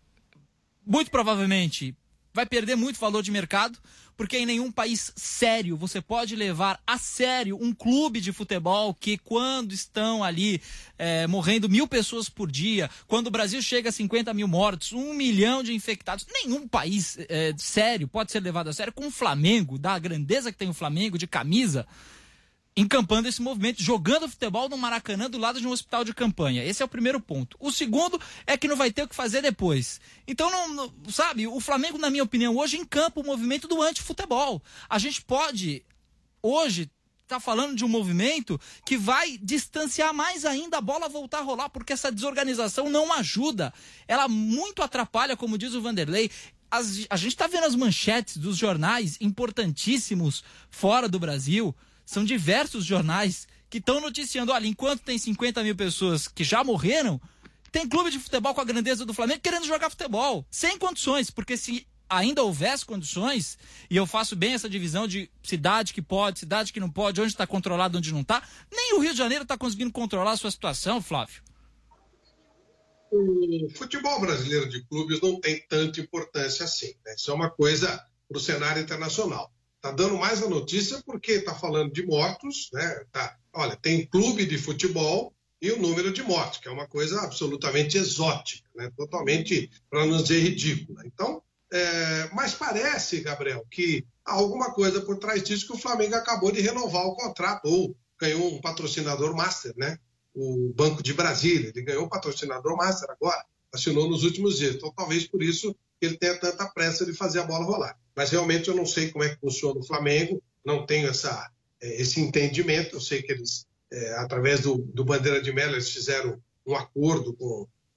muito provavelmente vai perder muito valor de mercado, porque em nenhum país sério você pode levar a sério um clube de futebol que, quando estão ali é, morrendo mil pessoas por dia, quando o Brasil chega a cinquenta mil mortos, um milhão de infectados, nenhum país é, sério pode ser levado a sério com o Flamengo, da grandeza que tem o Flamengo, de camisa, encampando esse movimento, jogando futebol no Maracanã do lado de um hospital de campanha. Esse é o primeiro ponto. O segundo é que não vai ter o que fazer depois. Então, não, não, sabe, o Flamengo, na minha opinião, hoje encampa o movimento do antifutebol. A gente pode, hoje, tá falando de um movimento que vai distanciar mais ainda a bola voltar a rolar, porque essa desorganização não ajuda. Ela muito atrapalha, como diz o Vanderlei. As, a gente tá vendo as manchetes dos jornais importantíssimos fora do Brasil. São diversos jornais que estão noticiando, olha, enquanto tem cinquenta mil pessoas que já morreram, tem clube de futebol com a grandeza do Flamengo querendo jogar futebol, sem condições, porque se ainda houvesse condições, e eu faço bem essa divisão de cidade que pode, cidade que não pode, onde está controlado, onde não está, nem o Rio de Janeiro está conseguindo controlar a sua situação, Flávio. O futebol brasileiro de clubes não tem tanta importância assim, né? Isso é uma coisa para o cenário internacional. Está dando mais a notícia porque está falando de mortos, né? Tá, olha, tem clube de futebol e o número de mortos, que é uma coisa absolutamente exótica, né? Totalmente, para não dizer, ridícula. Então, é, mas parece, Gabriel, que há alguma coisa por trás disso, que o Flamengo acabou de renovar o contrato, ou ganhou um patrocinador master, né? O Banco de Brasília, ele ganhou um patrocinador master agora, assinou nos últimos dias. Então, talvez por isso ele tenha tanta pressa de fazer a bola rolar. Mas realmente eu não sei como é que funciona o Flamengo, não tenho essa, esse entendimento. Eu sei que eles, é, através do, do Bandeira de Melo, eles fizeram um acordo com,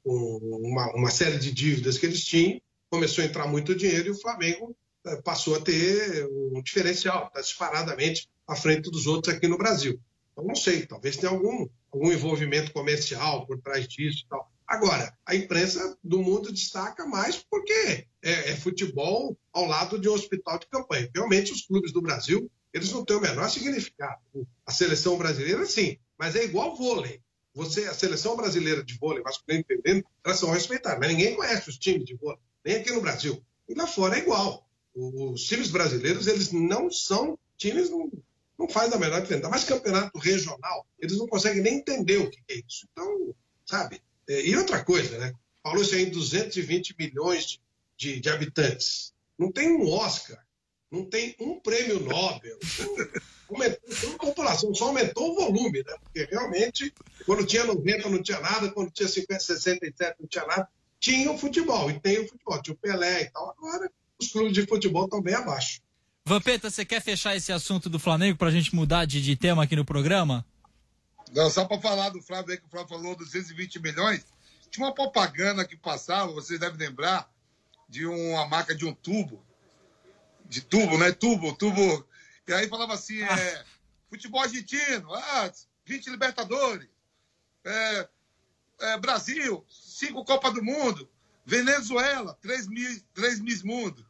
uma, uma série de dívidas que eles tinham, começou a entrar muito dinheiro e o Flamengo passou a ter um diferencial, está disparadamente à frente dos outros aqui no Brasil. Então, não sei, talvez tenha algum, algum envolvimento comercial por trás disso e tal. Agora, a imprensa do mundo destaca mais porque é, é futebol ao lado de um hospital de campanha. Realmente, os clubes do Brasil, eles não têm o menor significado. A seleção brasileira, sim, mas é igual vôlei. Você, a seleção brasileira de vôlei, masculino e feminino, elas são respeitadas, mas ninguém conhece os times de vôlei, nem aqui no Brasil. E lá fora é igual. Os times brasileiros, eles não são times, não, não faz a menor diferença. Mas campeonato regional, eles não conseguem nem entender o que é isso. Então, sabe? E outra coisa, né? Falou-se aí em duzentos e vinte milhões de, de, de habitantes. Não tem um Oscar, não tem um prêmio Nobel. Aumentou a população, só aumentou o volume, né? Porque realmente, quando tinha noventa não tinha nada, quando tinha cinquenta, sessenta e sete não tinha nada. Tinha o futebol, e tem o futebol, tinha o Pelé e tal. Agora, os clubes de futebol estão bem abaixo. Vampeta, você quer fechar esse assunto do Flamengo para a gente mudar de, de tema aqui no programa? Não, só para falar do Flávio aí, que o Flávio falou duzentos e vinte milhões, tinha uma propaganda que passava, vocês devem lembrar, de uma marca de um tubo, de tubo, né? Tubo, tubo. E aí falava assim, ah. é, futebol argentino, ah, vinte Libertadores, é, é, Brasil, cinco Copa do Mundo, Venezuela, três Miss Mundo.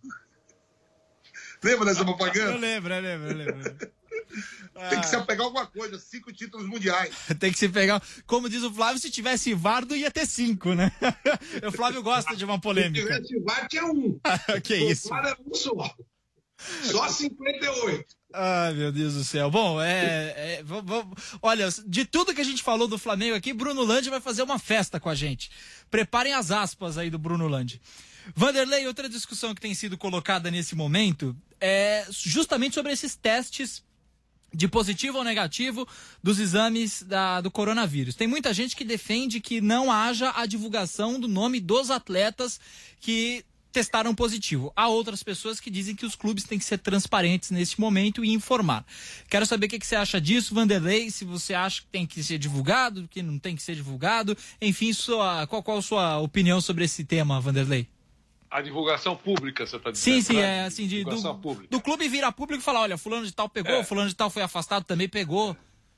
Lembra dessa propaganda? Eu lembro, eu lembro, eu lembro. Tem que se pegar alguma coisa, cinco títulos mundiais. Tem que se pegar. Como diz o Flávio, se tivesse V A R, ia ter cinco, né? O Flávio gosta de uma polêmica. Se tivesse V A R, tinha um. Que isso? O V A R era um só. Só cinquenta e oito. Ai, meu Deus do céu. Bom, é, é, olha, de tudo que a gente falou do Flamengo aqui, Bruno Landi vai fazer uma festa com a gente. Preparem as aspas aí do Bruno Landi. Vanderlei, outra discussão que tem sido colocada nesse momento é justamente sobre esses testes de positivo ou negativo dos exames da, do coronavírus. Tem muita gente que defende que não haja a divulgação do nome dos atletas que testaram positivo. Há outras pessoas que dizem que os clubes têm que ser transparentes neste momento e informar. Quero saber o que, que você acha disso, Vanderlei, se você acha que tem que ser divulgado, que não tem que ser divulgado. Enfim, sua, qual, qual a sua opinião sobre esse tema, Vanderlei? A divulgação pública, você está dizendo? Sim, sim, né? é assim, de, do, pública. do clube virar público e falar, olha, fulano de tal pegou, é. fulano de tal foi afastado, também pegou.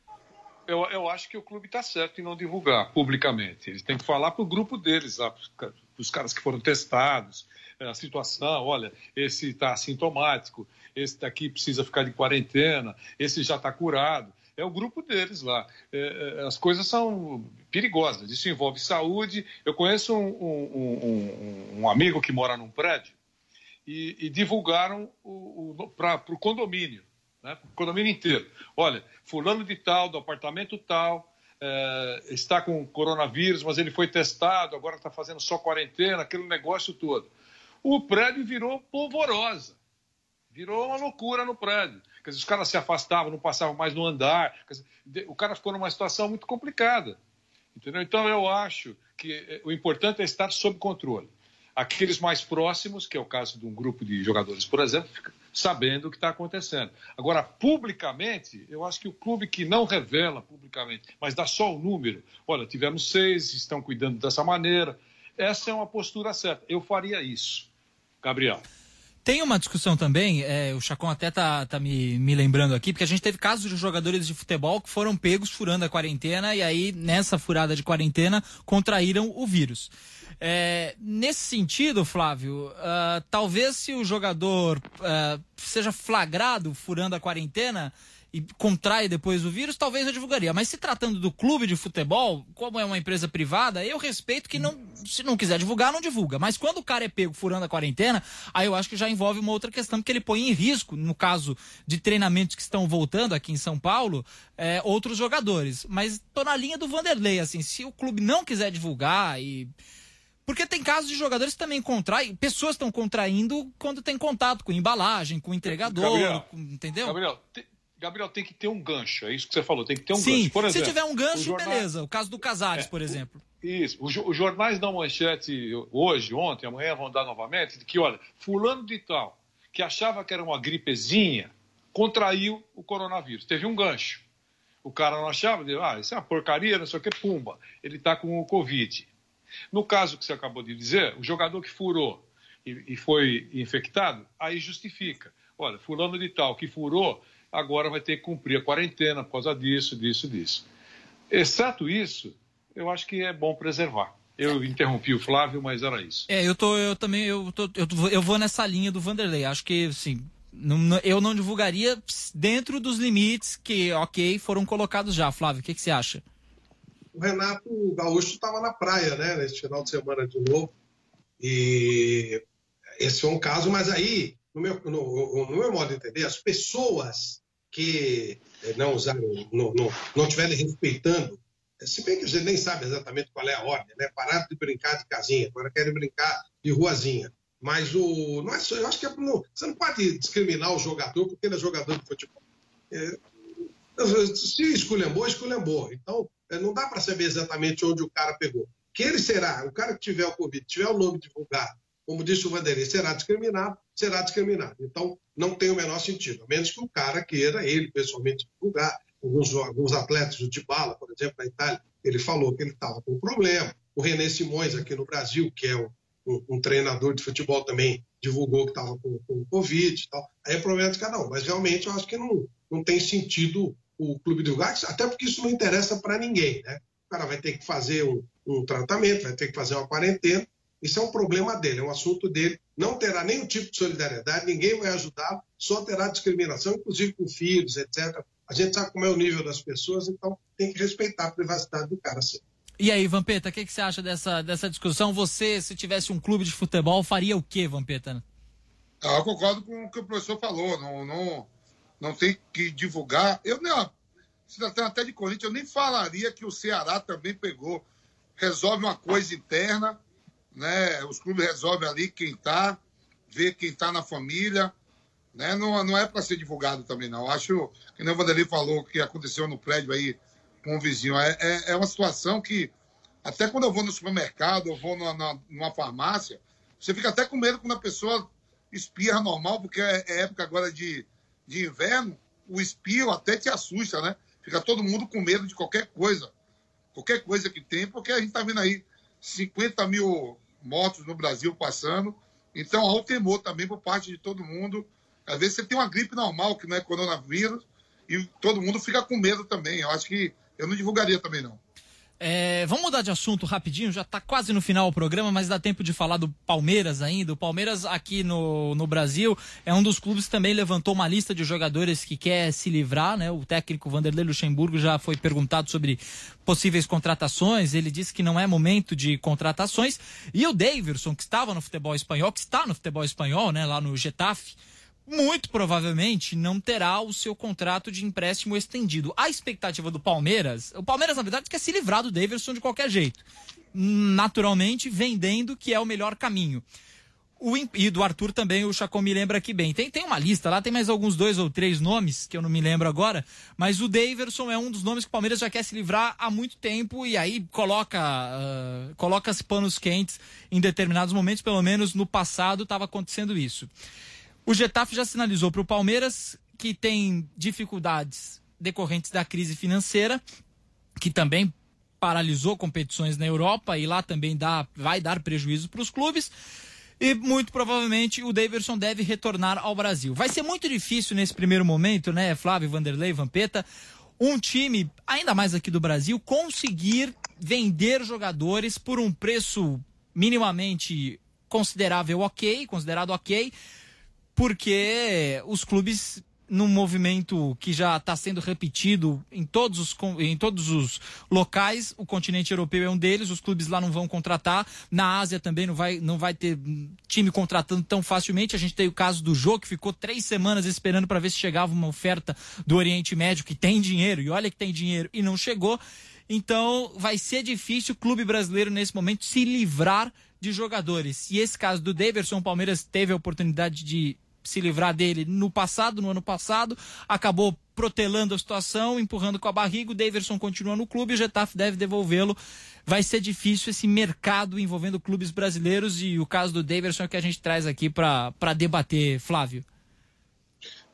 Eu, eu acho que o clube está certo em não divulgar publicamente. Eles têm que falar para o grupo deles, para os caras que foram testados, a situação, olha, esse está assintomático, esse daqui precisa ficar de quarentena, esse já está curado. É o grupo deles lá. É, as coisas são perigosas, isso envolve saúde. Eu conheço um, um, um, um amigo que mora num prédio e, e divulgaram o, o, para o condomínio, né, para o condomínio inteiro. Olha, fulano de tal, do apartamento tal, é, está com coronavírus, mas ele foi testado, agora está fazendo só quarentena, aquele negócio todo. O prédio virou polvorosa, virou uma loucura no prédio. Quer dizer, os caras se afastavam, não passavam mais no andar. Quer dizer, o cara ficou numa situação muito complicada. Entendeu? Então, eu acho que o importante é estar sob controle. Aqueles mais próximos, que é o caso de um grupo de jogadores, por exemplo, fica sabendo o que está acontecendo. Agora, publicamente, eu acho que o clube que não revela publicamente, mas dá só o número, olha, tivemos seis, estão cuidando dessa maneira, essa é uma postura certa. Eu faria isso. Gabriel. Tem uma discussão também, é, o Chacon até tá, tá me, me lembrando aqui, porque a gente teve casos de jogadores de futebol que foram pegos furando a quarentena e aí, nessa furada de quarentena, contraíram o vírus. É, nesse sentido, Flávio, uh, talvez se o jogador uh, seja flagrado furando a quarentena e contrai depois o vírus, talvez eu divulgaria. Mas se tratando do clube de futebol, como é uma empresa privada, eu respeito que não, se não quiser divulgar, não divulga. Mas quando o cara é pego furando a quarentena, aí eu acho que já envolve uma outra questão, porque ele põe em risco, no caso de treinamentos que estão voltando aqui em São Paulo, é, outros jogadores. Mas tô na linha do Vanderlei, assim, se o clube não quiser divulgar e... Porque tem casos de jogadores que também contraem, pessoas estão contraindo quando tem contato com embalagem, com entregador, Gabriel, com, entendeu? Gabriel, te... Gabriel, tem que ter um gancho, é isso que você falou, tem que ter um Sim, gancho. Por exemplo, se tiver um gancho, jornal... beleza. O caso do Casares, é, por exemplo. Isso, os jornais dão manchete hoje, ontem, amanhã vão dar novamente, de que, olha, fulano de tal, que achava que era uma gripezinha, contraiu o coronavírus. Teve um gancho. O cara não achava, disse, ah, isso é uma porcaria, não sei o que, pumba, ele está com o Covid. No caso que você acabou de dizer, o jogador que furou e, e foi infectado, aí justifica. Olha, fulano de tal que furou, agora vai ter que cumprir a quarentena por causa disso, disso, disso. Exceto isso, eu acho que é bom preservar. Eu interrompi o Flávio, mas era isso. É, eu tô, eu também, eu, tô, eu, tô, eu vou nessa linha do Vanderlei. Acho que, assim, não, eu não divulgaria dentro dos limites que, ok, foram colocados já. Flávio, o que, que você acha? O Renato Gaúcho estava na praia, né, nesse final de semana de novo. E esse foi um caso, mas aí, no meu, no, no meu modo de entender, as pessoas que não usaram, não, não, não estiverem respeitando, se bem que a gente nem sabe exatamente qual é a ordem, né? Pararam de brincar de casinha, agora querem brincar de ruazinha. Mas o, não é só, eu acho que é, não, você não pode discriminar o jogador porque ele é jogador de futebol. É, se esculhambou, esculhambou. Então, não dá para saber exatamente onde o cara pegou. Que ele será, o cara que tiver o Covid, tiver o nome divulgado, como disse o Vanderlei, será discriminado, será discriminado. Então, não tem o menor sentido, a menos que o cara queira, ele pessoalmente, divulgar. Alguns, alguns atletas, o Dybala, por exemplo, na Itália, ele falou que ele estava com um problema. O René Simões, aqui no Brasil, que é um, um, um treinador de futebol, também divulgou que estava com, com Covid e tal. Aí é problema de cada um. Mas realmente eu acho que não, não tem sentido o clube divulgar, até porque isso não interessa para ninguém, né? O cara vai ter que fazer um, um tratamento, vai ter que fazer uma quarentena. Isso é um problema dele, é um assunto dele. Não terá nenhum tipo de solidariedade, ninguém vai ajudá-lo, só terá discriminação, inclusive com filhos, etcétera. A gente sabe como é o nível das pessoas, então tem que respeitar a privacidade do cara, sim. E aí, Vampeta, o que, que você acha dessa, dessa discussão? Você, se tivesse um clube de futebol, faria o quê, Vampeta? Ah, eu concordo com o que o professor falou. Não, não, não tem que divulgar. Eu não, se tratando até de Corinthians, eu nem falaria que o Ceará também pegou. Resolve uma coisa interna, né? Os clubes resolvem ali quem está, vê quem está na família. Né? Não, não é para ser divulgado também, não. Acho que nem o Vanderlei falou que aconteceu no prédio aí com o vizinho. É, é, é uma situação que, até quando eu vou no supermercado, eu vou numa, numa farmácia, você fica até com medo quando a pessoa espirra normal, porque é, é época agora de, de inverno, o espirro até te assusta, né? Fica todo mundo com medo de qualquer coisa. Qualquer coisa que tem, porque a gente está vendo aí cinquenta mil mortos no Brasil passando. Então, há o temor também por parte de todo mundo. Às vezes você tem uma gripe normal, que não é coronavírus, e todo mundo fica com medo também. Eu acho que eu não divulgaria também, não. É, vamos mudar de assunto rapidinho, já está quase no final o programa, mas dá tempo de falar do Palmeiras ainda. O Palmeiras aqui no, no Brasil é um dos clubes que também levantou uma lista de jogadores que quer se livrar, né? O técnico Vanderlei Luxemburgo já foi perguntado sobre possíveis contratações, ele disse que não é momento de contratações. E o Daverson, que estava no futebol espanhol, que está no futebol espanhol, né? Lá no Getafe, muito provavelmente não terá o seu contrato de empréstimo estendido. A expectativa do Palmeiras, o Palmeiras na verdade quer se livrar do Daverson de qualquer jeito, naturalmente vendendo, que é o melhor caminho. O, e do Arthur também, o Chacon me lembra aqui bem. Tem, tem uma lista lá, tem mais alguns dois ou três nomes, que eu não me lembro agora, mas o Daverson é um dos nomes que o Palmeiras já quer se livrar há muito tempo, e aí coloca, uh, coloca os panos quentes em determinados momentos, pelo menos no passado estava acontecendo isso. O Getafe já sinalizou para o Palmeiras que tem dificuldades decorrentes da crise financeira, que também paralisou competições na Europa e lá também dá, vai dar prejuízo para os clubes. E muito provavelmente o Daverson deve retornar ao Brasil. Vai ser muito difícil nesse primeiro momento, né, Flávio, Vanderlei, Vampeta, um time, ainda mais aqui do Brasil, conseguir vender jogadores por um preço minimamente considerável ok, considerado ok, porque os clubes, num movimento que já está sendo repetido em todos, os, em todos os locais, o continente europeu é um deles, os clubes lá não vão contratar, na Ásia também não vai, não vai ter time contratando tão facilmente. A gente tem o caso do Jô, que ficou três semanas esperando para ver se chegava uma oferta do Oriente Médio, que tem dinheiro, e olha que tem dinheiro, e não chegou. Então vai ser difícil o clube brasileiro nesse momento se livrar de jogadores. E esse caso do Daverson, o Palmeiras teve a oportunidade de se livrar dele no passado, no ano passado, acabou protelando a situação, empurrando com a barriga. O Daverson continua no clube, o Getafe deve devolvê-lo. Vai ser difícil esse mercado envolvendo clubes brasileiros, e o caso do Daverson é o que a gente traz aqui para debater, Flávio.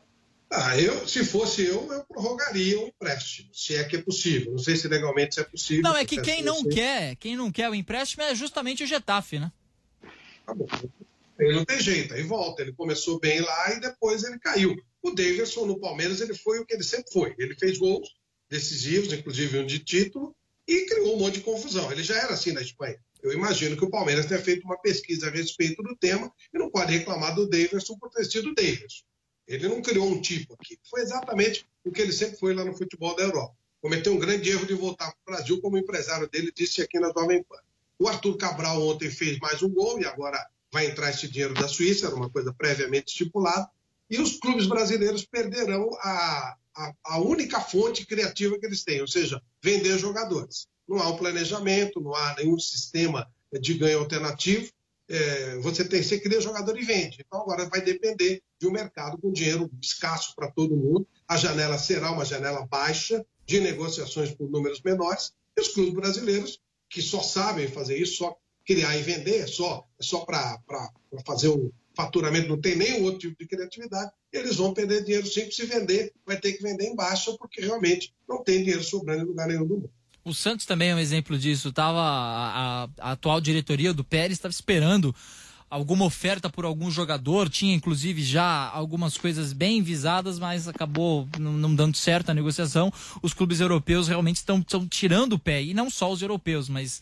Ah, eu, se fosse eu, eu prorrogaria o empréstimo, se é que é possível. Não sei se legalmente isso é possível. Não, é que quem não quer, quem não quer o empréstimo é justamente o Getafe, né? Tá bom. Ele não tem jeito, aí volta. Ele começou bem lá e depois ele caiu. O Daverson no Palmeiras, ele foi o que ele sempre foi. Ele fez gols decisivos, inclusive um de título, e criou um monte de confusão. Ele já era assim na Espanha. Eu imagino que o Palmeiras tenha feito uma pesquisa a respeito do tema e não pode reclamar do Daverson por ter sido o Daverson. Ele não criou um tipo aqui. Foi exatamente o que ele sempre foi lá no futebol da Europa. Cometeu um grande erro de voltar para o Brasil, como o empresário dele disse aqui na Jovem Pan. O Arthur Cabral ontem fez mais um gol e agora vai entrar esse dinheiro da Suíça, era uma coisa previamente estipulada. E os clubes brasileiros perderão a, a, a única fonte criativa que eles têm, ou seja, vender jogadores. Não há um planejamento, não há nenhum sistema de ganho alternativo. É, você, tem, você cria jogador e vende. Então agora vai depender de um mercado com dinheiro escasso para todo mundo. A janela será uma janela baixa de negociações por números menores. E os clubes brasileiros, que só sabem fazer isso, só criar e vender, é só, é só para fazer um faturamento, não tem nenhum outro tipo de criatividade, eles vão perder dinheiro sempre. Se vender, vai ter que vender em baixa, porque realmente não tem dinheiro sobrando em lugar nenhum do mundo. O Santos também é um exemplo disso. Tava a, a, a atual diretoria do Pérez estava esperando alguma oferta por algum jogador, tinha inclusive já algumas coisas bem visadas, mas acabou não, não dando certo a negociação. Os clubes europeus realmente estão, estão tirando o pé, e não só os europeus, mas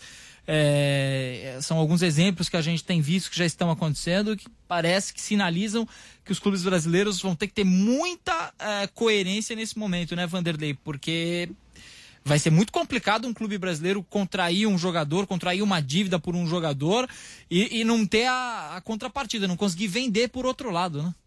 é, são alguns exemplos que a gente tem visto que já estão acontecendo, que parece que sinalizam que os clubes brasileiros vão ter que ter muita é, coerência nesse momento, né, Vanderlei? Porque vai ser muito complicado um clube brasileiro contrair um jogador, contrair uma dívida por um jogador e, e não ter a, a contrapartida, não conseguir vender por outro lado, né?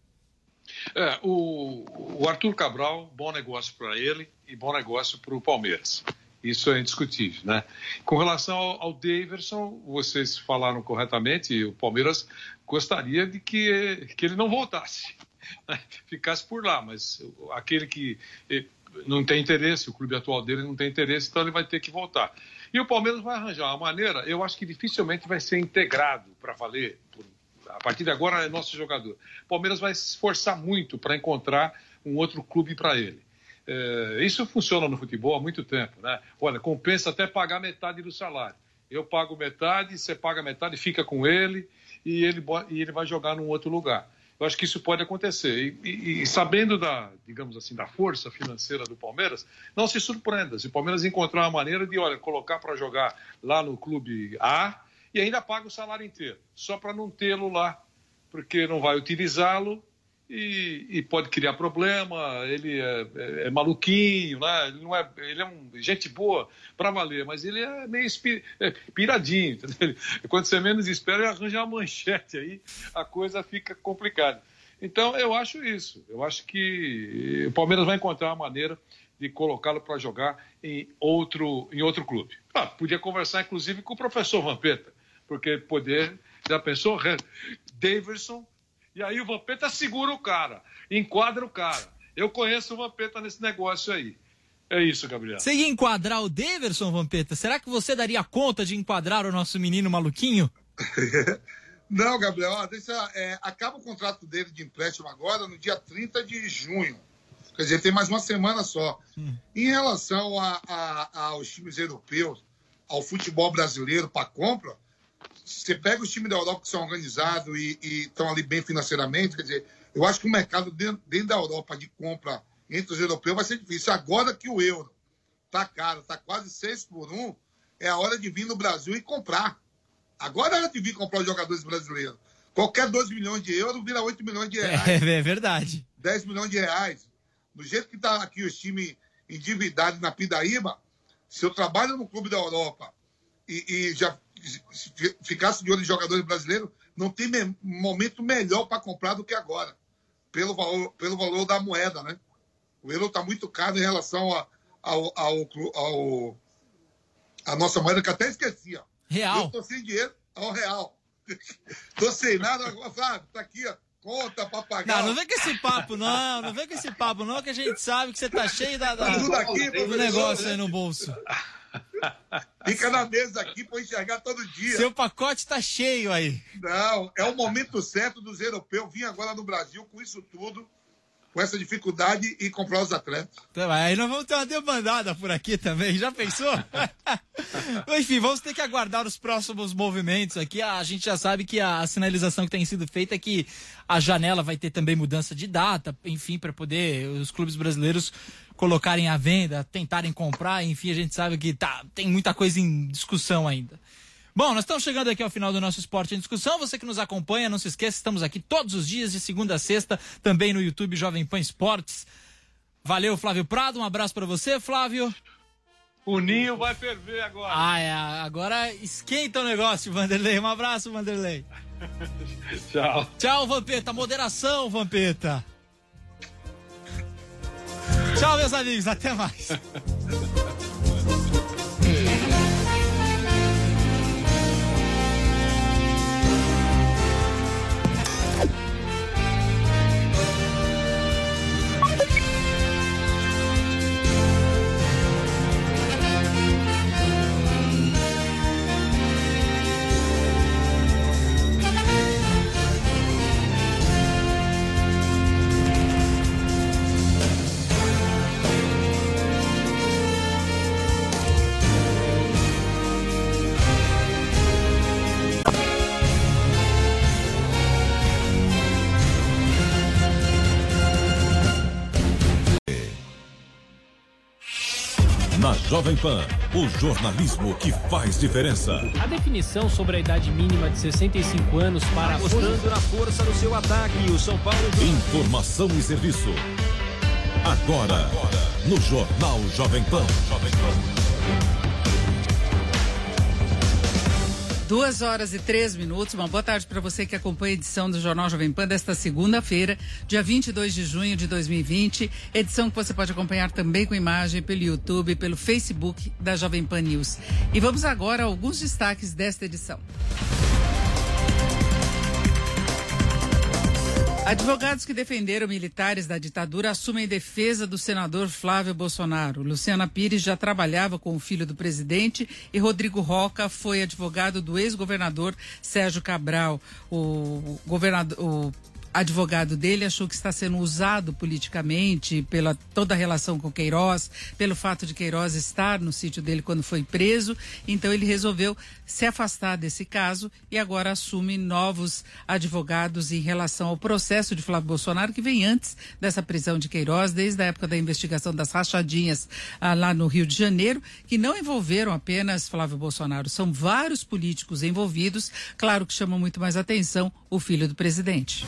É, o, o Arthur Cabral, bom negócio para ele e bom negócio para o Palmeiras. Isso é indiscutível, né? Com relação ao, ao Daverson, vocês falaram corretamente, e o Palmeiras gostaria de que, que ele não voltasse, né? Ficasse por lá, mas aquele que não tem interesse, o clube atual dele não tem interesse, então ele vai ter que voltar. E o Palmeiras vai arranjar uma maneira, eu acho que dificilmente vai ser integrado para valer. Por, a partir de agora é nosso jogador. O Palmeiras vai se esforçar muito para encontrar um outro clube para ele. É, isso funciona no futebol há muito tempo, né? Olha, compensa até pagar metade do salário. Eu pago metade, você paga metade, fica com ele e ele, e ele vai jogar num outro lugar. Eu acho que isso pode acontecer. E, e, e sabendo da, digamos assim, da força financeira do Palmeiras, não se surpreenda. Se o Palmeiras encontrar uma maneira de, olha, colocar para jogar lá no clube A e ainda paga o salário inteiro, só para não tê-lo lá, porque não vai utilizá-lo e, e pode criar problema. Ele é, é, é maluquinho, né? Ele não é, ele é um gente boa para valer, mas ele é meio espir, é, piradinho, entendeu? Quando você menos espera, ele arranja uma manchete aí, a coisa fica complicada. Então, eu acho isso. Eu acho que o Palmeiras vai encontrar uma maneira de colocá-lo para jogar em outro, em outro clube. Ah, podia conversar, inclusive, com o professor Vampeta, porque poder, já pensou? Daverson. E aí o Vampeta segura o cara, enquadra o cara. Eu conheço o Vampeta nesse negócio aí. É isso, Gabriel. Você ia enquadrar o Daverson, Vampeta? Será que você daria conta de enquadrar o nosso menino maluquinho? Não, Gabriel, ó, deixa, é, acaba o contrato dele de empréstimo agora no dia trinta de junho. Quer dizer, tem mais uma semana só. Hum. Em relação a, a, aos times europeus, ao futebol brasileiro para compra, você pega os times da Europa que são organizados e estão ali bem financeiramente, quer dizer, eu acho que o mercado dentro, dentro da Europa de compra entre os europeus vai ser difícil. Agora que o euro está caro, está quase seis por um, é a hora de vir no Brasil e comprar. Agora é a hora de vir comprar os jogadores brasileiros. Qualquer dois milhões de euros vira oito milhões de reais. É, é verdade. dez milhões de reais. Do jeito que está aqui os times endividados na Pindaíba, se eu trabalho no clube da Europa e, e já ficasse de olho em jogadores brasileiros, não tem me, momento melhor para comprar do que agora, pelo valor, pelo valor da moeda, né? O euro está muito caro em relação a, ao, ao, ao, a nossa moeda, que até esqueci, ó. Real. Eu estou sem dinheiro ao real. Estou sem nada, sabe? Está aqui, ó. Conta pra pagar. Não, não vem com esse papo, não. Não vem com esse papo, não, que a gente sabe que você tá cheio da, da, tudo aqui, do negócio aí no bolso. Fica na mesa aqui pra enxergar todo dia. Seu pacote tá cheio aí. Não, é o momento certo dos europeus vir agora no Brasil com isso tudo com essa dificuldade e comprar os atletas. Então, aí nós vamos ter uma debandada por aqui também, já pensou? Enfim, vamos ter que aguardar os próximos movimentos aqui. A gente já sabe que a, a sinalização que tem sido feita é que a janela vai ter também mudança de data, enfim, para poder os clubes brasileiros colocarem à venda, tentarem comprar, enfim, a gente sabe que tá, tem muita coisa em discussão ainda. Bom, nós estamos chegando aqui ao final do nosso Esporte em Discussão. Você que nos acompanha, não se esqueça, estamos aqui todos os dias, de segunda a sexta, também no YouTube Jovem Pan Esportes. Valeu, Flávio Prado, um abraço para você, Flávio. O ninho vai ferver agora. Ah, é, agora esquenta o negócio, Vanderlei. Um abraço, Vanderlei. Tchau. Tchau, Vampeta. Moderação, Vampeta. Tchau, meus amigos. Até mais. Na Jovem Pan, o jornalismo que faz diferença. A definição sobre a idade mínima de sessenta e cinco anos para... Apostando na força do seu ataque, o São Paulo... Informação e serviço. Agora, Agora. no Jornal Jovem Pan. Jovem Pan. Duas horas e três minutos. Uma boa tarde para você que acompanha a edição do Jornal Jovem Pan desta segunda-feira, dia vinte e dois de junho de dois mil e vinte. Edição que você pode acompanhar também com imagem pelo YouTube, pelo Facebook da Jovem Pan News. E vamos agora a alguns destaques desta edição. Advogados que defenderam militares da ditadura assumem defesa do senador Flávio Bolsonaro. Luciana Pires já trabalhava com o filho do presidente e Rodrigo Roca foi advogado do ex-governador Sérgio Cabral. O governador... O advogado dele achou que está sendo usado politicamente pela toda a relação com Queiroz, pelo fato de Queiroz estar no sítio dele quando foi preso, então ele resolveu se afastar desse caso e agora assume novos advogados em relação ao processo de Flávio Bolsonaro, que vem antes dessa prisão de Queiroz, desde a época da investigação das rachadinhas ah, lá no Rio de Janeiro, que não envolveram apenas Flávio Bolsonaro, são vários políticos envolvidos, claro que chama muito mais atenção o filho do presidente.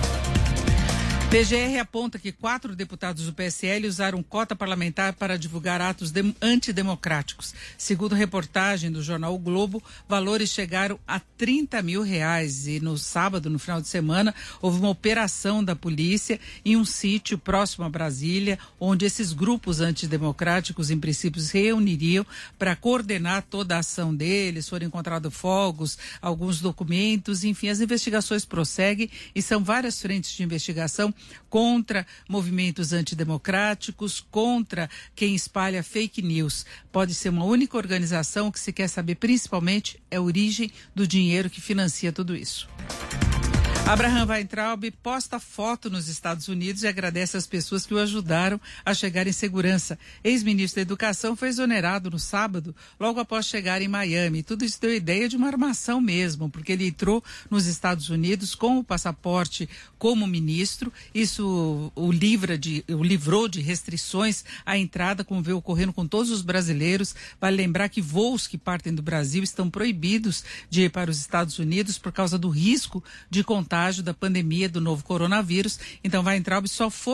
P G R aponta que quatro deputados do P S L usaram cota parlamentar para divulgar atos de- antidemocráticos. Segundo reportagem do jornal O Globo, valores chegaram a trinta mil reais. E no sábado, no final de semana, houve uma operação da polícia em um sítio próximo a Brasília, onde esses grupos antidemocráticos, em princípio, se reuniriam para coordenar toda a ação deles. Foram encontrados fogos, alguns documentos, enfim, as investigações prosseguem e são várias frentes de investigação contra movimentos antidemocráticos, contra quem espalha fake news. Pode ser uma única organização que se quer saber principalmente é a origem do dinheiro que financia tudo isso. Abraham Weintraub posta foto nos Estados Unidos e agradece às pessoas que o ajudaram a chegar em segurança. Ex-ministro da Educação foi exonerado no sábado, logo após chegar em Miami. Tudo isso deu ideia de uma armação mesmo, porque ele entrou nos Estados Unidos com o passaporte como ministro. Isso o, livra de, o livrou de restrições à entrada, como vê ocorrendo com todos os brasileiros. Vale lembrar que voos que partem do Brasil estão proibidos de ir para os Estados Unidos por causa do risco de contágio da pandemia do novo coronavírus. Então, Weintraub só foi